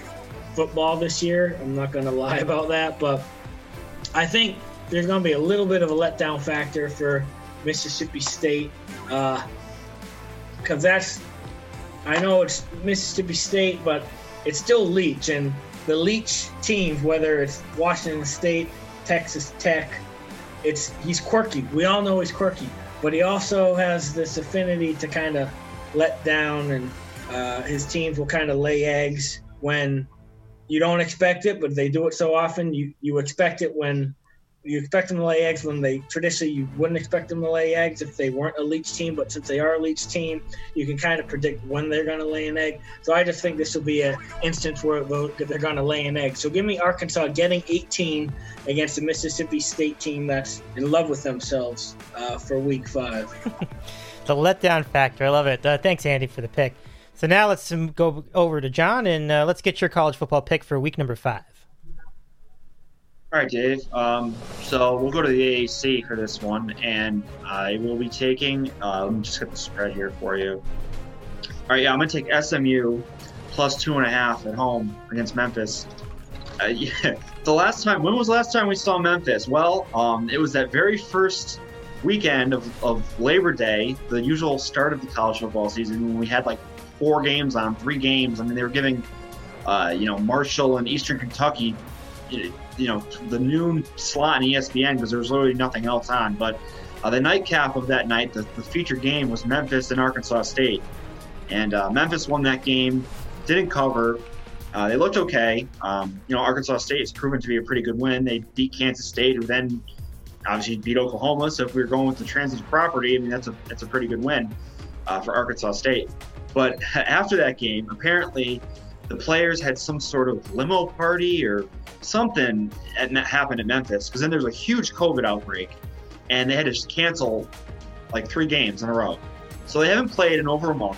football this year. I'm not going to lie about that, but I think there's going to be a little bit of a letdown factor for Mississippi State because uh, that's I know it's Mississippi State, but it's still Leach, and the Leach teams, whether it's Washington State, Texas Tech, it's he's quirky. We all know he's quirky, but he also has this affinity to kind of let down, and uh, his teams will kind of lay eggs when you don't expect it, but they do it so often. You you expect it when you expect them to lay eggs when they traditionally you wouldn't expect them to lay eggs if they weren't a Leach team, but since they are a Leach team, you can kind of predict when they're going to lay an egg. So I just think this will be an instance where they're going to lay an egg. So give me Arkansas getting eighteen against the Mississippi State team that's in love with themselves uh, for week five.
The letdown factor. I love it. Uh, thanks, Andy, for the pick. So now let's um, go over to John, and uh, let's get your college football pick for week number five.
All right, Dave. Um, so we'll go to the A A C for this one, and I will be taking uh, – let me just get the spread here for you. All right, yeah, I'm going to take S M U plus two and a half at home against Memphis. Uh, yeah, the last time – when was the last time we saw Memphis? Well, um, it was that very first weekend of, of Labor Day, the usual start of the college football season, when we had like four games on, three games. I mean, they were giving, uh, you know, Marshall and Eastern Kentucky – you know, the noon slot in E S P N because there was literally nothing else on. But uh, the nightcap of that night, the, the featured game was Memphis and Arkansas State. And uh, Memphis won that game, didn't cover. Uh, they looked okay. Um, you know, Arkansas State has proven to be a pretty good win. They beat Kansas State, who then obviously beat Oklahoma. So if we were going with the transitive property, I mean, that's a, that's a pretty good win uh, for Arkansas State. But after that game, apparently the players had some sort of limo party or something that happened at Memphis, because then there's a huge COVID outbreak, and they had to just cancel like three games in a row. So they haven't played in over a month.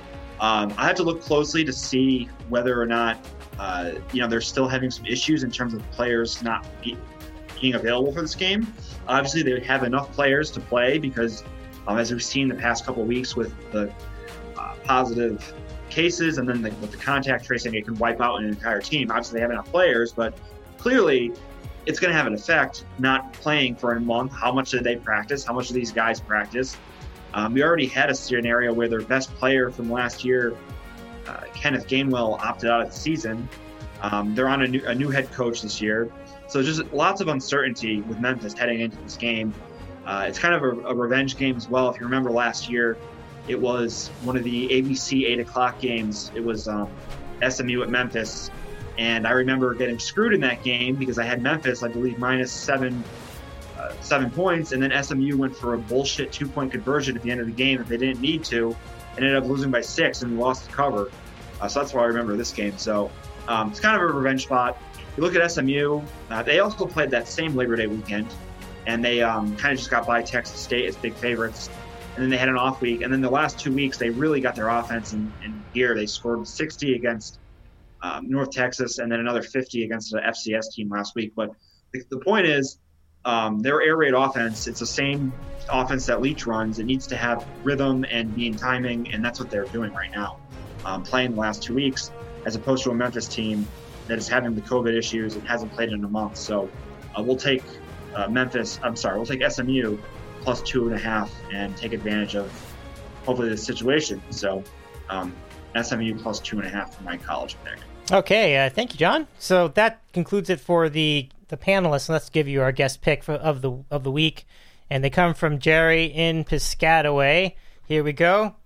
Um, I have to look closely to see whether or not, uh, you know, they're still having some issues in terms of players not be, being available for this game. Obviously, they have enough players to play because, um, as we've seen the past couple of weeks with the uh, positive cases and then the, with the contact tracing, it can wipe out an entire team. Obviously, they have enough players, but clearly it's going to have an effect not playing for a month. How much did they practice? How much do these guys practice? Um, we already had a scenario where their best player from last year, uh, Kenneth Gainwell, opted out of the season. Um, they're on a new, a new head coach this year. So just lots of uncertainty with Memphis heading into this game. Uh, it's kind of a, a revenge game as well. If you remember last year, it was one of the A B C eight o'clock games. It was um, S M U at Memphis. And I remember getting screwed in that game because I had Memphis, I believe, minus seven uh, seven points. And then S M U went for a bullshit two-point conversion at the end of the game that they didn't need to, and ended up losing by six and lost the cover. Uh, so that's why I remember this game. So um, it's kind of a revenge spot. You look at S M U, uh, they also played that same Labor Day weekend, and they um, kind of just got by Texas State as big favorites. And then they had an off week. And then the last two weeks, they really got their offense in, in gear. They scored sixty against um, North Texas and then another fifty against the F C S team last week. But the, the point is, um, their air raid offense, it's the same offense that Leach runs. It needs to have rhythm and be in timing, and that's what they're doing right now, um, playing the last two weeks, as opposed to a Memphis team that is having the COVID issues and hasn't played in a month. So uh, we'll take uh, Memphis, I'm sorry, we'll take S M U plus two and a half and take advantage of hopefully this situation. So um, S M U plus two and a half for my college pick.
Okay, uh, thank you, John. So that concludes it for the, the panelists. Let's give you our guest pick for, of the of the week. And they come from Jerry in Piscataway. Here we go.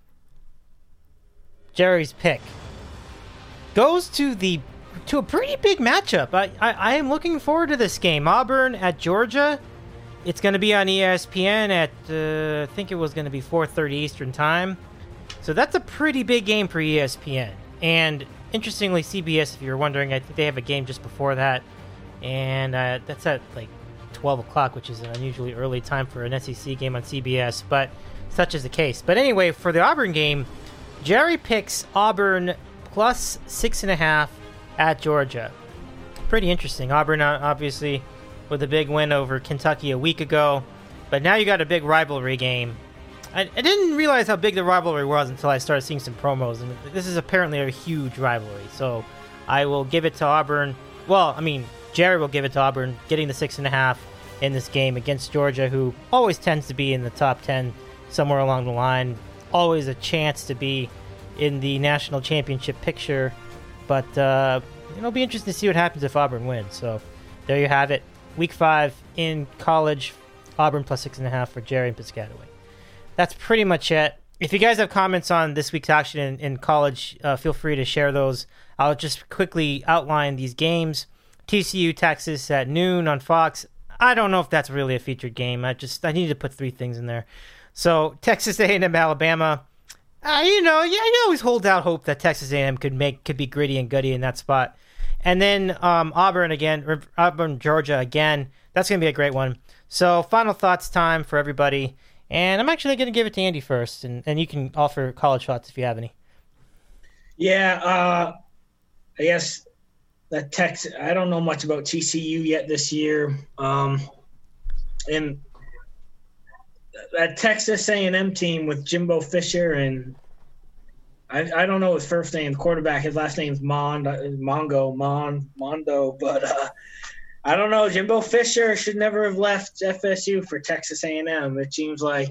Jerry's pick goes to the to a pretty big matchup. I, I, I am looking forward to this game. Auburn at Georgia. It's going to be on E S P N at, uh, I think it was going to be four thirty Eastern Time. So that's a pretty big game for E S P N. And interestingly, C B S, if you're wondering, I think they have a game just before that. And uh, that's at like twelve o'clock, which is an unusually early time for an S E C game on C B S. But such is the case. But anyway, for the Auburn game, Jerry picks Auburn plus six and a half at Georgia. Pretty interesting. Auburn, obviously, with a big win over Kentucky a week ago. But now you got a big rivalry game. I, I didn't realize how big the rivalry was until I started seeing some promos. And this is apparently a huge rivalry. So I will give it to Auburn. Well, I mean, Jerry will give it to Auburn, getting the six and a half in this game against Georgia, who always tends to be in the top ten somewhere along the line. Always a chance to be in the national championship picture. But uh, it'll be interesting to see what happens if Auburn wins. So there you have it. Week five in college, Auburn plus six and a half for Jerry and Piscataway. That's pretty much it. If you guys have comments on this week's action in, in college, uh, feel free to share those. I'll just quickly outline these games. T C U, Texas at noon on Fox. I don't know if that's really a featured game. I just I need to put three things in there. So Texas A and M, Alabama. Uh, you know, yeah, you always hold out hope that Texas A and M could make could be gritty and gutty in that spot. And then um, Auburn again, or Auburn, Georgia again. That's going to be a great one. So final thoughts time for everybody. And I'm actually going to give it to Andy first, and, and you can offer college thoughts if you have any.
Yeah, uh, I guess that Texas. I don't know much about T C U yet this year, um, and that Texas A and M team with Jimbo Fisher and I, I don't know his first name, quarterback. His last name's Mond, Mongo, Mon, Mondo, but uh, I don't know. Jimbo Fisher should never have left F S U for Texas A and M. It seems like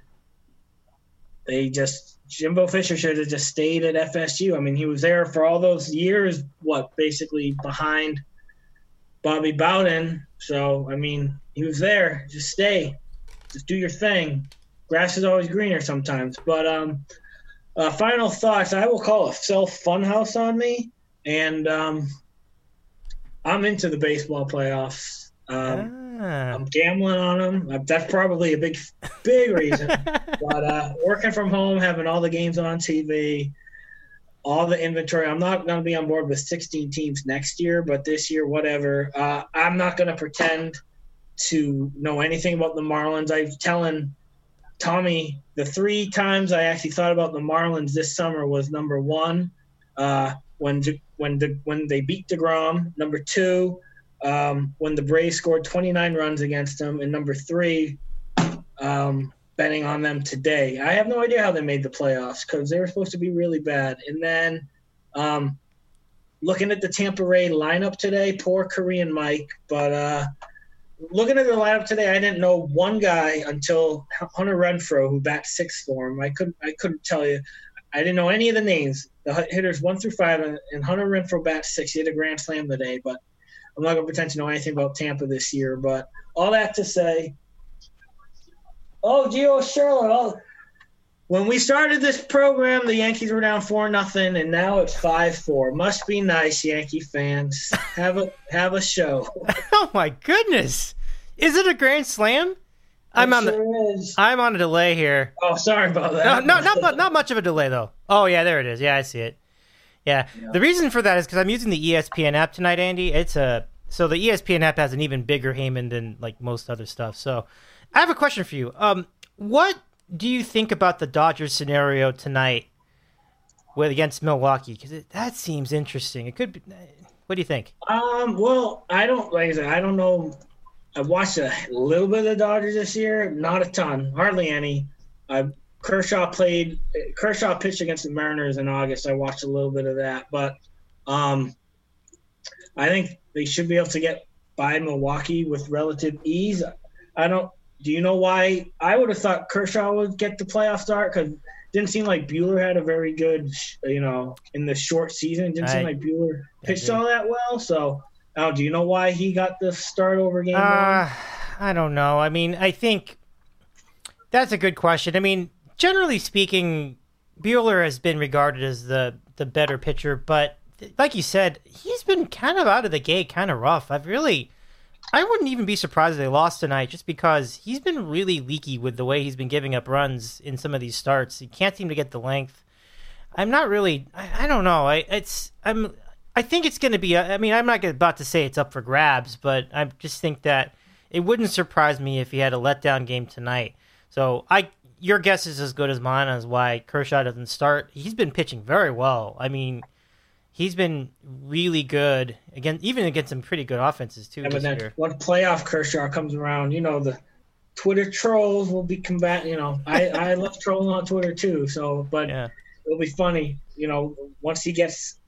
they just Jimbo Fisher should have just stayed at F S U. I mean, he was there for all those years, what, basically behind Bobby Bowden. So, I mean, he was there. Just stay. Just do your thing. Grass is always greener sometimes. But um, uh, final thoughts, I will call a self funhouse on me. And um, I'm into the baseball playoffs. Um, ah. I'm gambling on them. That's probably a big, big reason. But uh, working from home, having all the games on T V, all the inventory. I'm not going to be on board with sixteen teams next year, but this year, whatever. Uh, I'm not going to pretend to know anything about the Marlins. I was telling Tommy the three times I actually thought about the Marlins this summer was number one, uh, when when the, when they beat DeGrom. Number two, um, when the Braves scored twenty-nine runs against them, and number three, um, betting on them today. I have no idea how they made the playoffs because they were supposed to be really bad. And then um, looking at the Tampa Ray lineup today, poor Korean Mike, but uh, looking at the lineup today, I didn't know one guy until Hunter Renfroe, who bats sixth for him. I couldn't I couldn't tell you. I didn't know any of the names, the hitters one through five, and, and Hunter Renfroe bats six. He had a grand slam today, but I'm not going to pretend to know anything about Tampa this year. But all that to say, oh, Gio Sherlock. Oh, when we started this program, the Yankees were down four nothing, and now it's five four. Must be nice, Yankee fans. Have a have a show.
Oh my goodness! Is it a grand slam? I'm on
sure
the.
Is.
I'm on a delay here.
Oh, sorry about that.
No, no, not not much of a delay though. Oh yeah, there it is. Yeah, I see it. Yeah, yeah. The reason for that is because I'm using the E S P N app tonight, Andy. It's a so the E S P N app has an even bigger Heyman than like most other stuff. So, I have a question for you. Um, what do you think about the Dodgers scenario tonight with against Milwaukee? Because that seems interesting. It could be. What do you think?
Um. Well, I don't like I said. I don't know. I've watched a little bit of the Dodgers this year, not a ton, hardly any. I Kershaw played. Kershaw pitched against the Mariners in August. I watched a little bit of that, but um, I think they should be able to get by Milwaukee with relative ease. I don't. Do you know why? I would have thought Kershaw would get the playoff start because it didn't seem like Buehler had a very good, you know, in the short season. It didn't I, seem like Buehler pitched all that well. So, oh, do you know why he got the start over game
uh,
one?
I don't know. I mean, I think that's a good question. I mean, generally speaking, Buehler has been regarded as the, the better pitcher, but like you said, he's been kind of out of the gate, kind of rough. I've really... I wouldn't even be surprised if they lost tonight just because he's been really leaky with the way he's been giving up runs in some of these starts. He can't seem to get the length. I'm not really, I, I don't know. I it's I'm I think it's going to be, I mean, I'm not about to say it's up for grabs, but I just think that it wouldn't surprise me if he had a letdown game tonight. So I your guess is as good as mine as why Kershaw doesn't start. He's been pitching very well. I mean, he's been really good, again, even against some pretty good offenses, too.
Yeah,
this
but then
year.
when playoff Kershaw comes around, you know, the Twitter trolls will be combating. You know, I, I love trolling on Twitter, too. So, but yeah. It'll be funny, you know, once he gets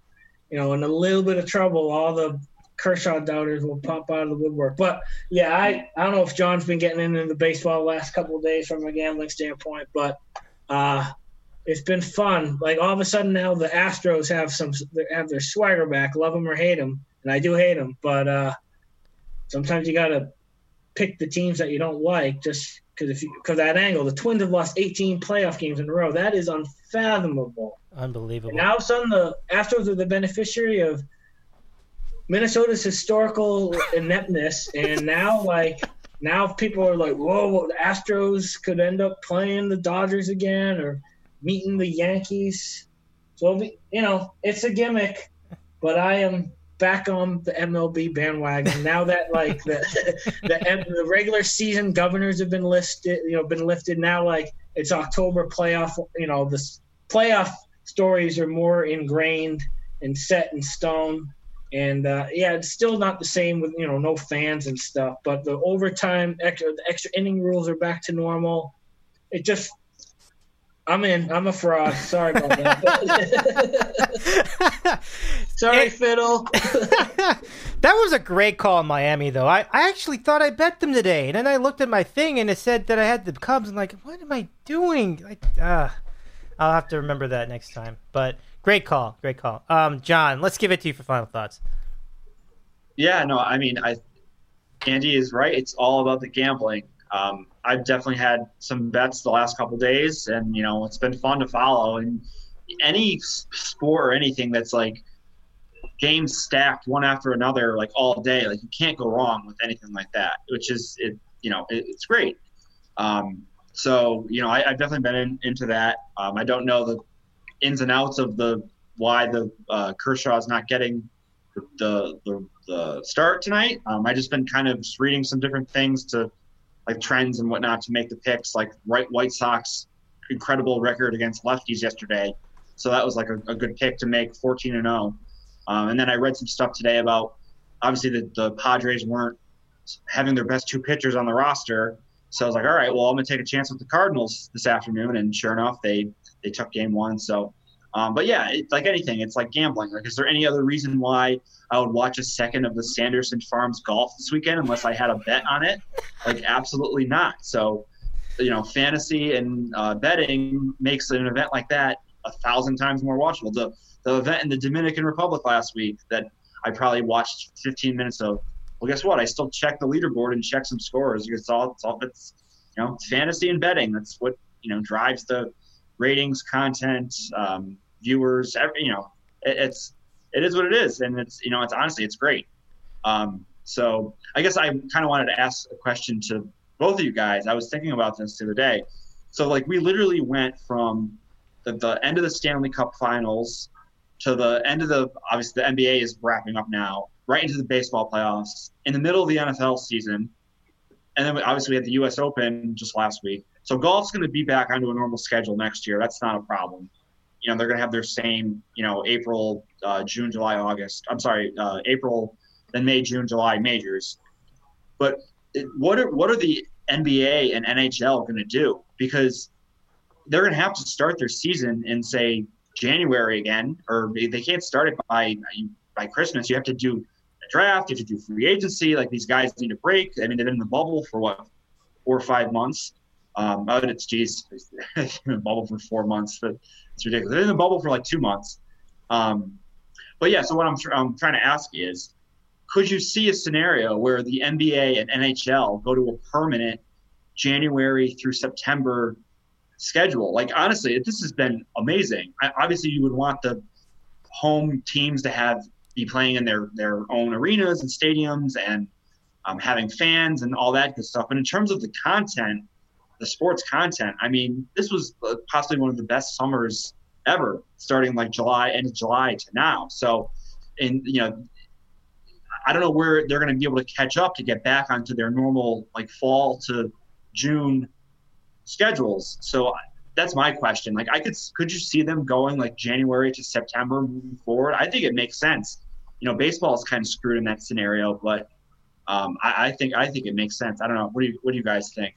you know, in a little bit of trouble, all the Kershaw doubters will pop out of the woodwork. But yeah, I, I don't know if John's been getting into the baseball the last couple of days from a gambling standpoint, but uh, it's been fun. Like all of a sudden now the Astros have some have their swagger back, love them or hate them, and I do hate them. But uh, sometimes you gotta pick the teams that you don't like just because if you because that angle. The Twins have lost eighteen playoff games in a row. That is unfathomable.
Unbelievable.
And now all of a sudden the Astros are the beneficiary of Minnesota's historical ineptness, and now like now people are like, whoa, the Astros could end up playing the Dodgers again or meeting the Yankees. So you know, it's a gimmick, but I am back on the M L B bandwagon now that like the the, the regular season governors have been listed, you know, been lifted. Now like it's October playoff, you know, the playoff stories are more ingrained and set in stone. And, uh, yeah, it's still not the same with, you know, no fans and stuff. But the overtime, extra, the extra inning rules are back to normal. It just – I'm in. I'm a fraud. Sorry about that. Sorry, it, Fiddle.
That was a great call in Miami, though. I, I actually thought I bet them today. And then I looked at my thing, and it said that I had the Cubs. I'm like, what am I doing? I, uh, I'll have to remember that next time. But – Great call, great call. Um, John, let's give it to you for final thoughts.
Yeah, no, I mean, I Andy is right. It's all about the gambling. Um, I've definitely had some bets the last couple of days, and you know, it's been fun to follow. And any sport or anything that's like games stacked one after another, like all day, like you can't go wrong with anything like that. Which is, it, you know, it, it's great. Um, so you know, I, I've definitely been in, into that. Um, I don't know the ins and outs of the why the uh, Kershaw is not getting the the, the start tonight. Um, I just been kind of just reading some different things to like trends and whatnot to make the picks. Like right, White Sox incredible record against lefties yesterday, so that was like a, a good pick to make fourteen and zero. Um, and then I read some stuff today about obviously the, the Padres weren't having their best two pitchers on the roster, so I was like, all right, well I'm gonna take a chance with the Cardinals this afternoon, and sure enough they. They took game one. So, um, but yeah, it's like anything. It's like gambling. Like, is there any other reason why I would watch a second of the Sanderson Farms golf this weekend unless I had a bet on it? Like, absolutely not. So, you know, fantasy and uh, betting makes an event like that a thousand times more watchable. The the event in the Dominican Republic last week that I probably watched fifteen minutes of. Well, guess what? I still check the leaderboard and check some scores. It's all, it's all, it's, you know, it's fantasy and betting. That's what, you know, drives the ratings, content, um, viewers, every, you know, it, it's, it is what it is. And it's, you know, it's honestly, it's great. Um, so I guess I kind of wanted to ask a question to both of you guys. I was thinking about this the other day. So like we literally went from the, the end of the Stanley Cup finals to the end of the, obviously the N B A is wrapping up now, right into the baseball playoffs, in the middle of the N F L season. And then we, obviously we had the U S Open just last week. So golf's going to be back onto a normal schedule next year. That's not a problem. You know, they're going to have their same, you know, April, uh, June, July, August. I'm sorry, uh, April, then May, June, July majors. But it, what are what are the N B A and N H L going to do? Because they're going to have to start their season in, say, January again, or they can't start it by by Christmas. You have to do a draft. You have to do free agency. Like, these guys need a break. I mean, they've been in the bubble for, what, four or five months. Um, but it's, geez, in the bubble for four months. But it's ridiculous. They're in the bubble for like two months. Um, but yeah, so what I'm, tr- I'm trying to ask is, could you see a scenario where the N B A and N H L go to a permanent January through September schedule? Like, honestly, this has been amazing. I, obviously, you would want the home teams to have be playing in their, their own arenas and stadiums and um, having fans and all that good stuff. But in terms of the content, the sports content, I mean, this was possibly one of the best summers ever, starting like July, end of July to now. So, and you know, I don't know where they're going to be able to catch up to get back onto their normal like fall to June schedules. So that's my question. Like, I could, could you see them going like January to September moving forward? I think it makes sense. You know, baseball is kind of screwed in that scenario, but um, I, I think I think it makes sense. I don't know. What do you What do you guys think?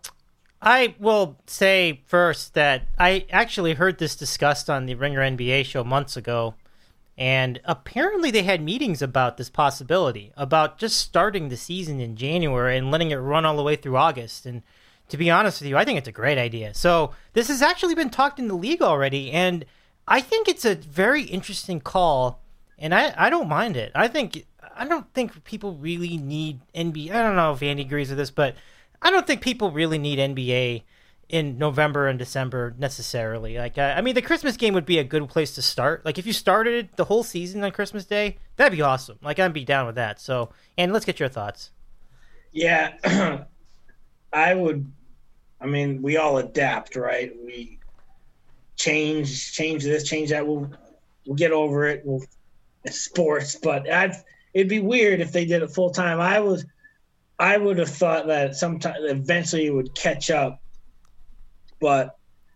I will say first that I actually heard this discussed on the Ringer N B A show months ago, And apparently they had meetings about this possibility, about just starting the season in January and letting it run all the way through August. And to be honest with you, I think it's a great idea. So this has actually been talked in the league already, and I think it's a very interesting call, and I, I don't mind it. I think I don't think people really need N B A. I don't know if Andy agrees with this, but I don't think people really need N B A in November and December necessarily. Like, I, I mean, the Christmas game would be a good place to start. Like, if you started the whole season on Christmas Day, that'd be awesome. Like, I'd be down with that. So, and let's get your thoughts.
Yeah, I would. I mean, we all adapt, right? We change, change this, change that. We'll we'll get over it. We'll it's sports, but I'd, it'd be weird if they did it full time. I was, I would have thought that sometime eventually it would catch up. But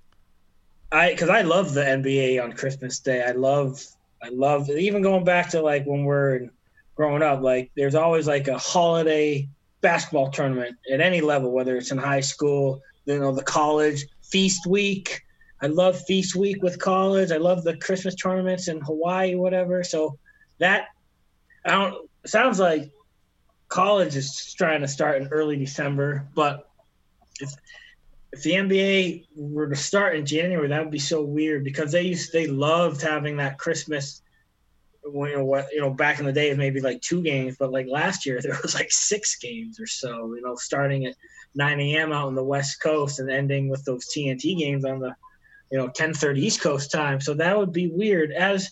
I, because I love the N B A on Christmas Day. I love, I love even going back to like when we're growing up. Like there's always like a holiday basketball tournament at any level, whether it's in high school, you know, the college feast week. I love feast week with college. I love the Christmas tournaments in Hawaii, whatever. So that I don't. It sounds like college is trying to start in early December, but if If the N B A were to start in January, that would be so weird because they used they loved having that Christmas. You know what? You know, back in the day, maybe like two games, but like last year there was like six games or so. You know, starting at nine a.m. out on the West Coast and ending with those T N T games on the, you know, ten thirty East Coast time. So that would be weird. As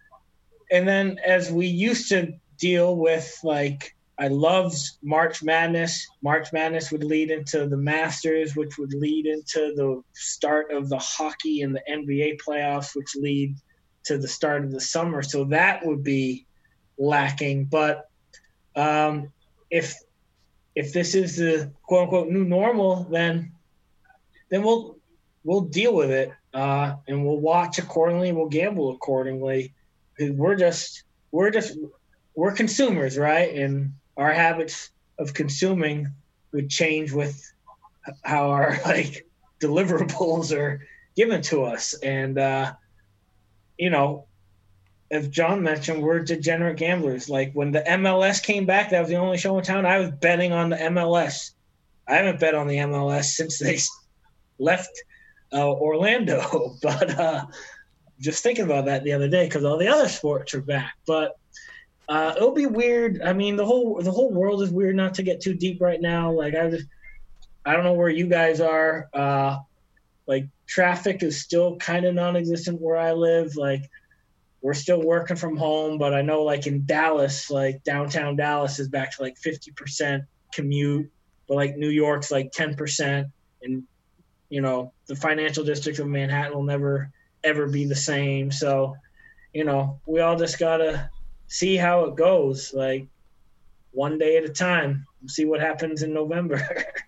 and then as we used to deal with like. I loved March Madness. March Madness would lead into the Masters, which would lead into the start of the hockey and the N B A playoffs, which lead to the start of the summer. So that would be lacking. But um, if if this is the quote unquote new normal, then then we'll we'll deal with it uh, and we'll watch accordingly. We'll gamble accordingly. We're just we're just we're consumers, right? And our habits of consuming would change with how our like deliverables are given to us. And, uh, you know, as John mentioned, we're degenerate gamblers. Like when the M L S came back, that was the only show in town. I was betting on the M L S. I haven't bet on the M L S since they left uh, Orlando. But uh, just thinking about that the other day because all the other sports are back. But Uh, it'll be weird. I mean, the whole the whole world is weird. Not to get too deep right now. Like I just, I don't know where you guys are. Uh, like traffic is still kind of non-existent where I live. Like we're still working from home, but I know like in Dallas, like downtown Dallas is back to like fifty percent commute, but like New York's like ten percent, and you know the financial district of Manhattan will never ever be the same. So, you know, we all just gotta see how it goes, like one day at a time. See what happens in November.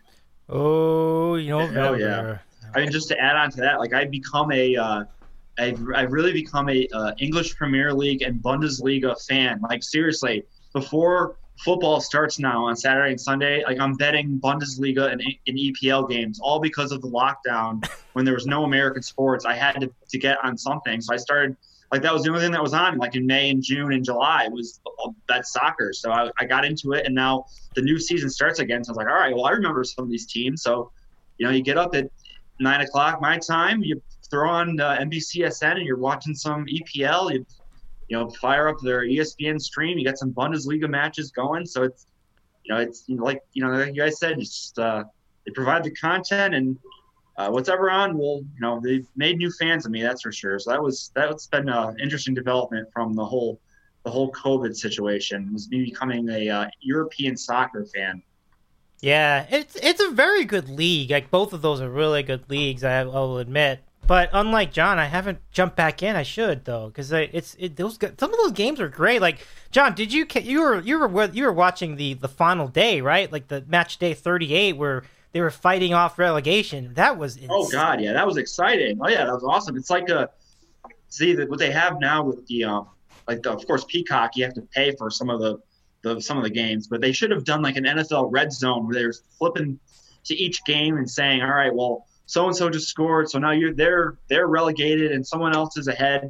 oh, you know,
oh yeah. I mean, just to add on to that, like I've become a, uh, I've I've really become a uh, English Premier League and Bundesliga fan. Like seriously, before football starts now on Saturday and Sunday, like I'm betting Bundesliga and, and E P L games, all because of the lockdown. When there was no American sports, I had to to get on something, so I started. Like that was the only thing that was on like in May and June and July was that soccer. So I, I got into it and now the new season starts again. So I was like, all right, well, I remember some of these teams. So, you know, you get up at nine o'clock my time, you throw on uh, N B C S N and you're watching some E P L. You, you know, fire up their E S P N stream. You got some Bundesliga matches going. So it's, you know, it's you know, like, you know, like you guys said, it's just uh, they provide the content and, Uh, what's ever on, well, you know, they've made new fans of me, that's for sure. So that was that's been an interesting development from the whole the whole COVID situation, was me becoming a uh, European soccer fan.
Yeah, it's it's a very good league. Like both of those are really good leagues, I will admit. But unlike John, I haven't jumped back in. I should though, because it's it, those some of those games are great. Like John, did you you were you were you were watching the the final day, right? Like the match day thirty-eight where they were fighting off relegation. That was insane.
Oh God, yeah, that was exciting. Oh yeah, that was awesome. It's like a see that what they have now with the um like the, of course Peacock, you have to pay for some of the, the some of the games, but they should have done like an N F L Red Zone where they're flipping to each game and saying, all right, well, so and so just scored, so now you're they're they're relegated and someone else is ahead.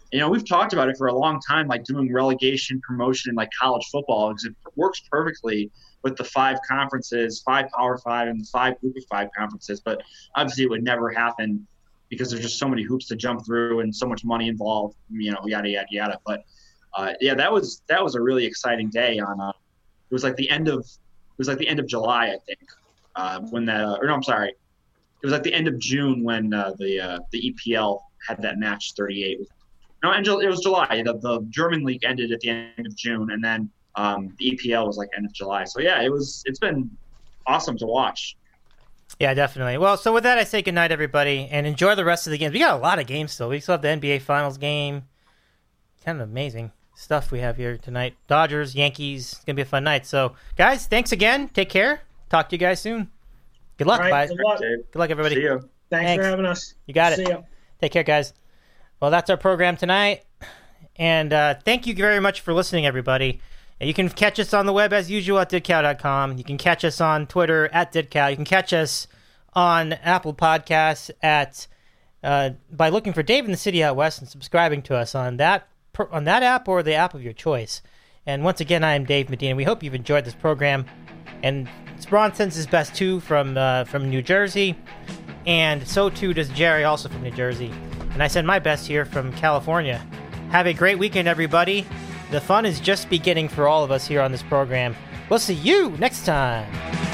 you know, we've talked about it for a long time, like doing relegation promotion in like college football, because it works perfectly with the five conferences, five Power Five and the five Group of Five conferences. But obviously it would never happen because there's just so many hoops to jump through and so much money involved, you know, yada, yada, yada. But uh, yeah, that was, that was a really exciting day on, uh, it was like the end of, it was like the end of July, I think, uh, when that, uh, or no, I'm sorry. It was like the end of June when uh, the, uh, the E P L had that match thirty-eight. No, and it was July. The, the German league ended at the end of June, and then um, the E P L was like end of July. So yeah, it was. It's been awesome to watch.
Yeah, definitely. Well, so with that, I say goodnight, everybody, and enjoy the rest of the games. We got a lot of games still. We still have the N B A Finals game. Kind of amazing stuff we have here tonight. Dodgers, Yankees. It's gonna be a fun night. So, guys, thanks again. Take care. Talk to you guys soon. Good luck,
All right,
guys.
good luck.
Good luck, everybody.
See you.
Thanks,
Thanks.
for having us.
You got it.
See ya.
Take care, guys. Well, that's our program tonight. And uh, thank you very much for listening, everybody. And you can catch us on the web as usual at didcow dot com. You can catch us on Twitter at didcow. You can catch us on Apple Podcasts at uh, by looking for Dave in the City Out West and subscribing to us on that on that app or the app of your choice. And once again, I am Dave Medina. We hope you've enjoyed this program. And Ron sends his best too from uh, from New Jersey, and so too does Jerry, also from New Jersey. And I send my best here from California. Have a great weekend, everybody. The fun is just beginning for all of us here on this program. We'll see you next time.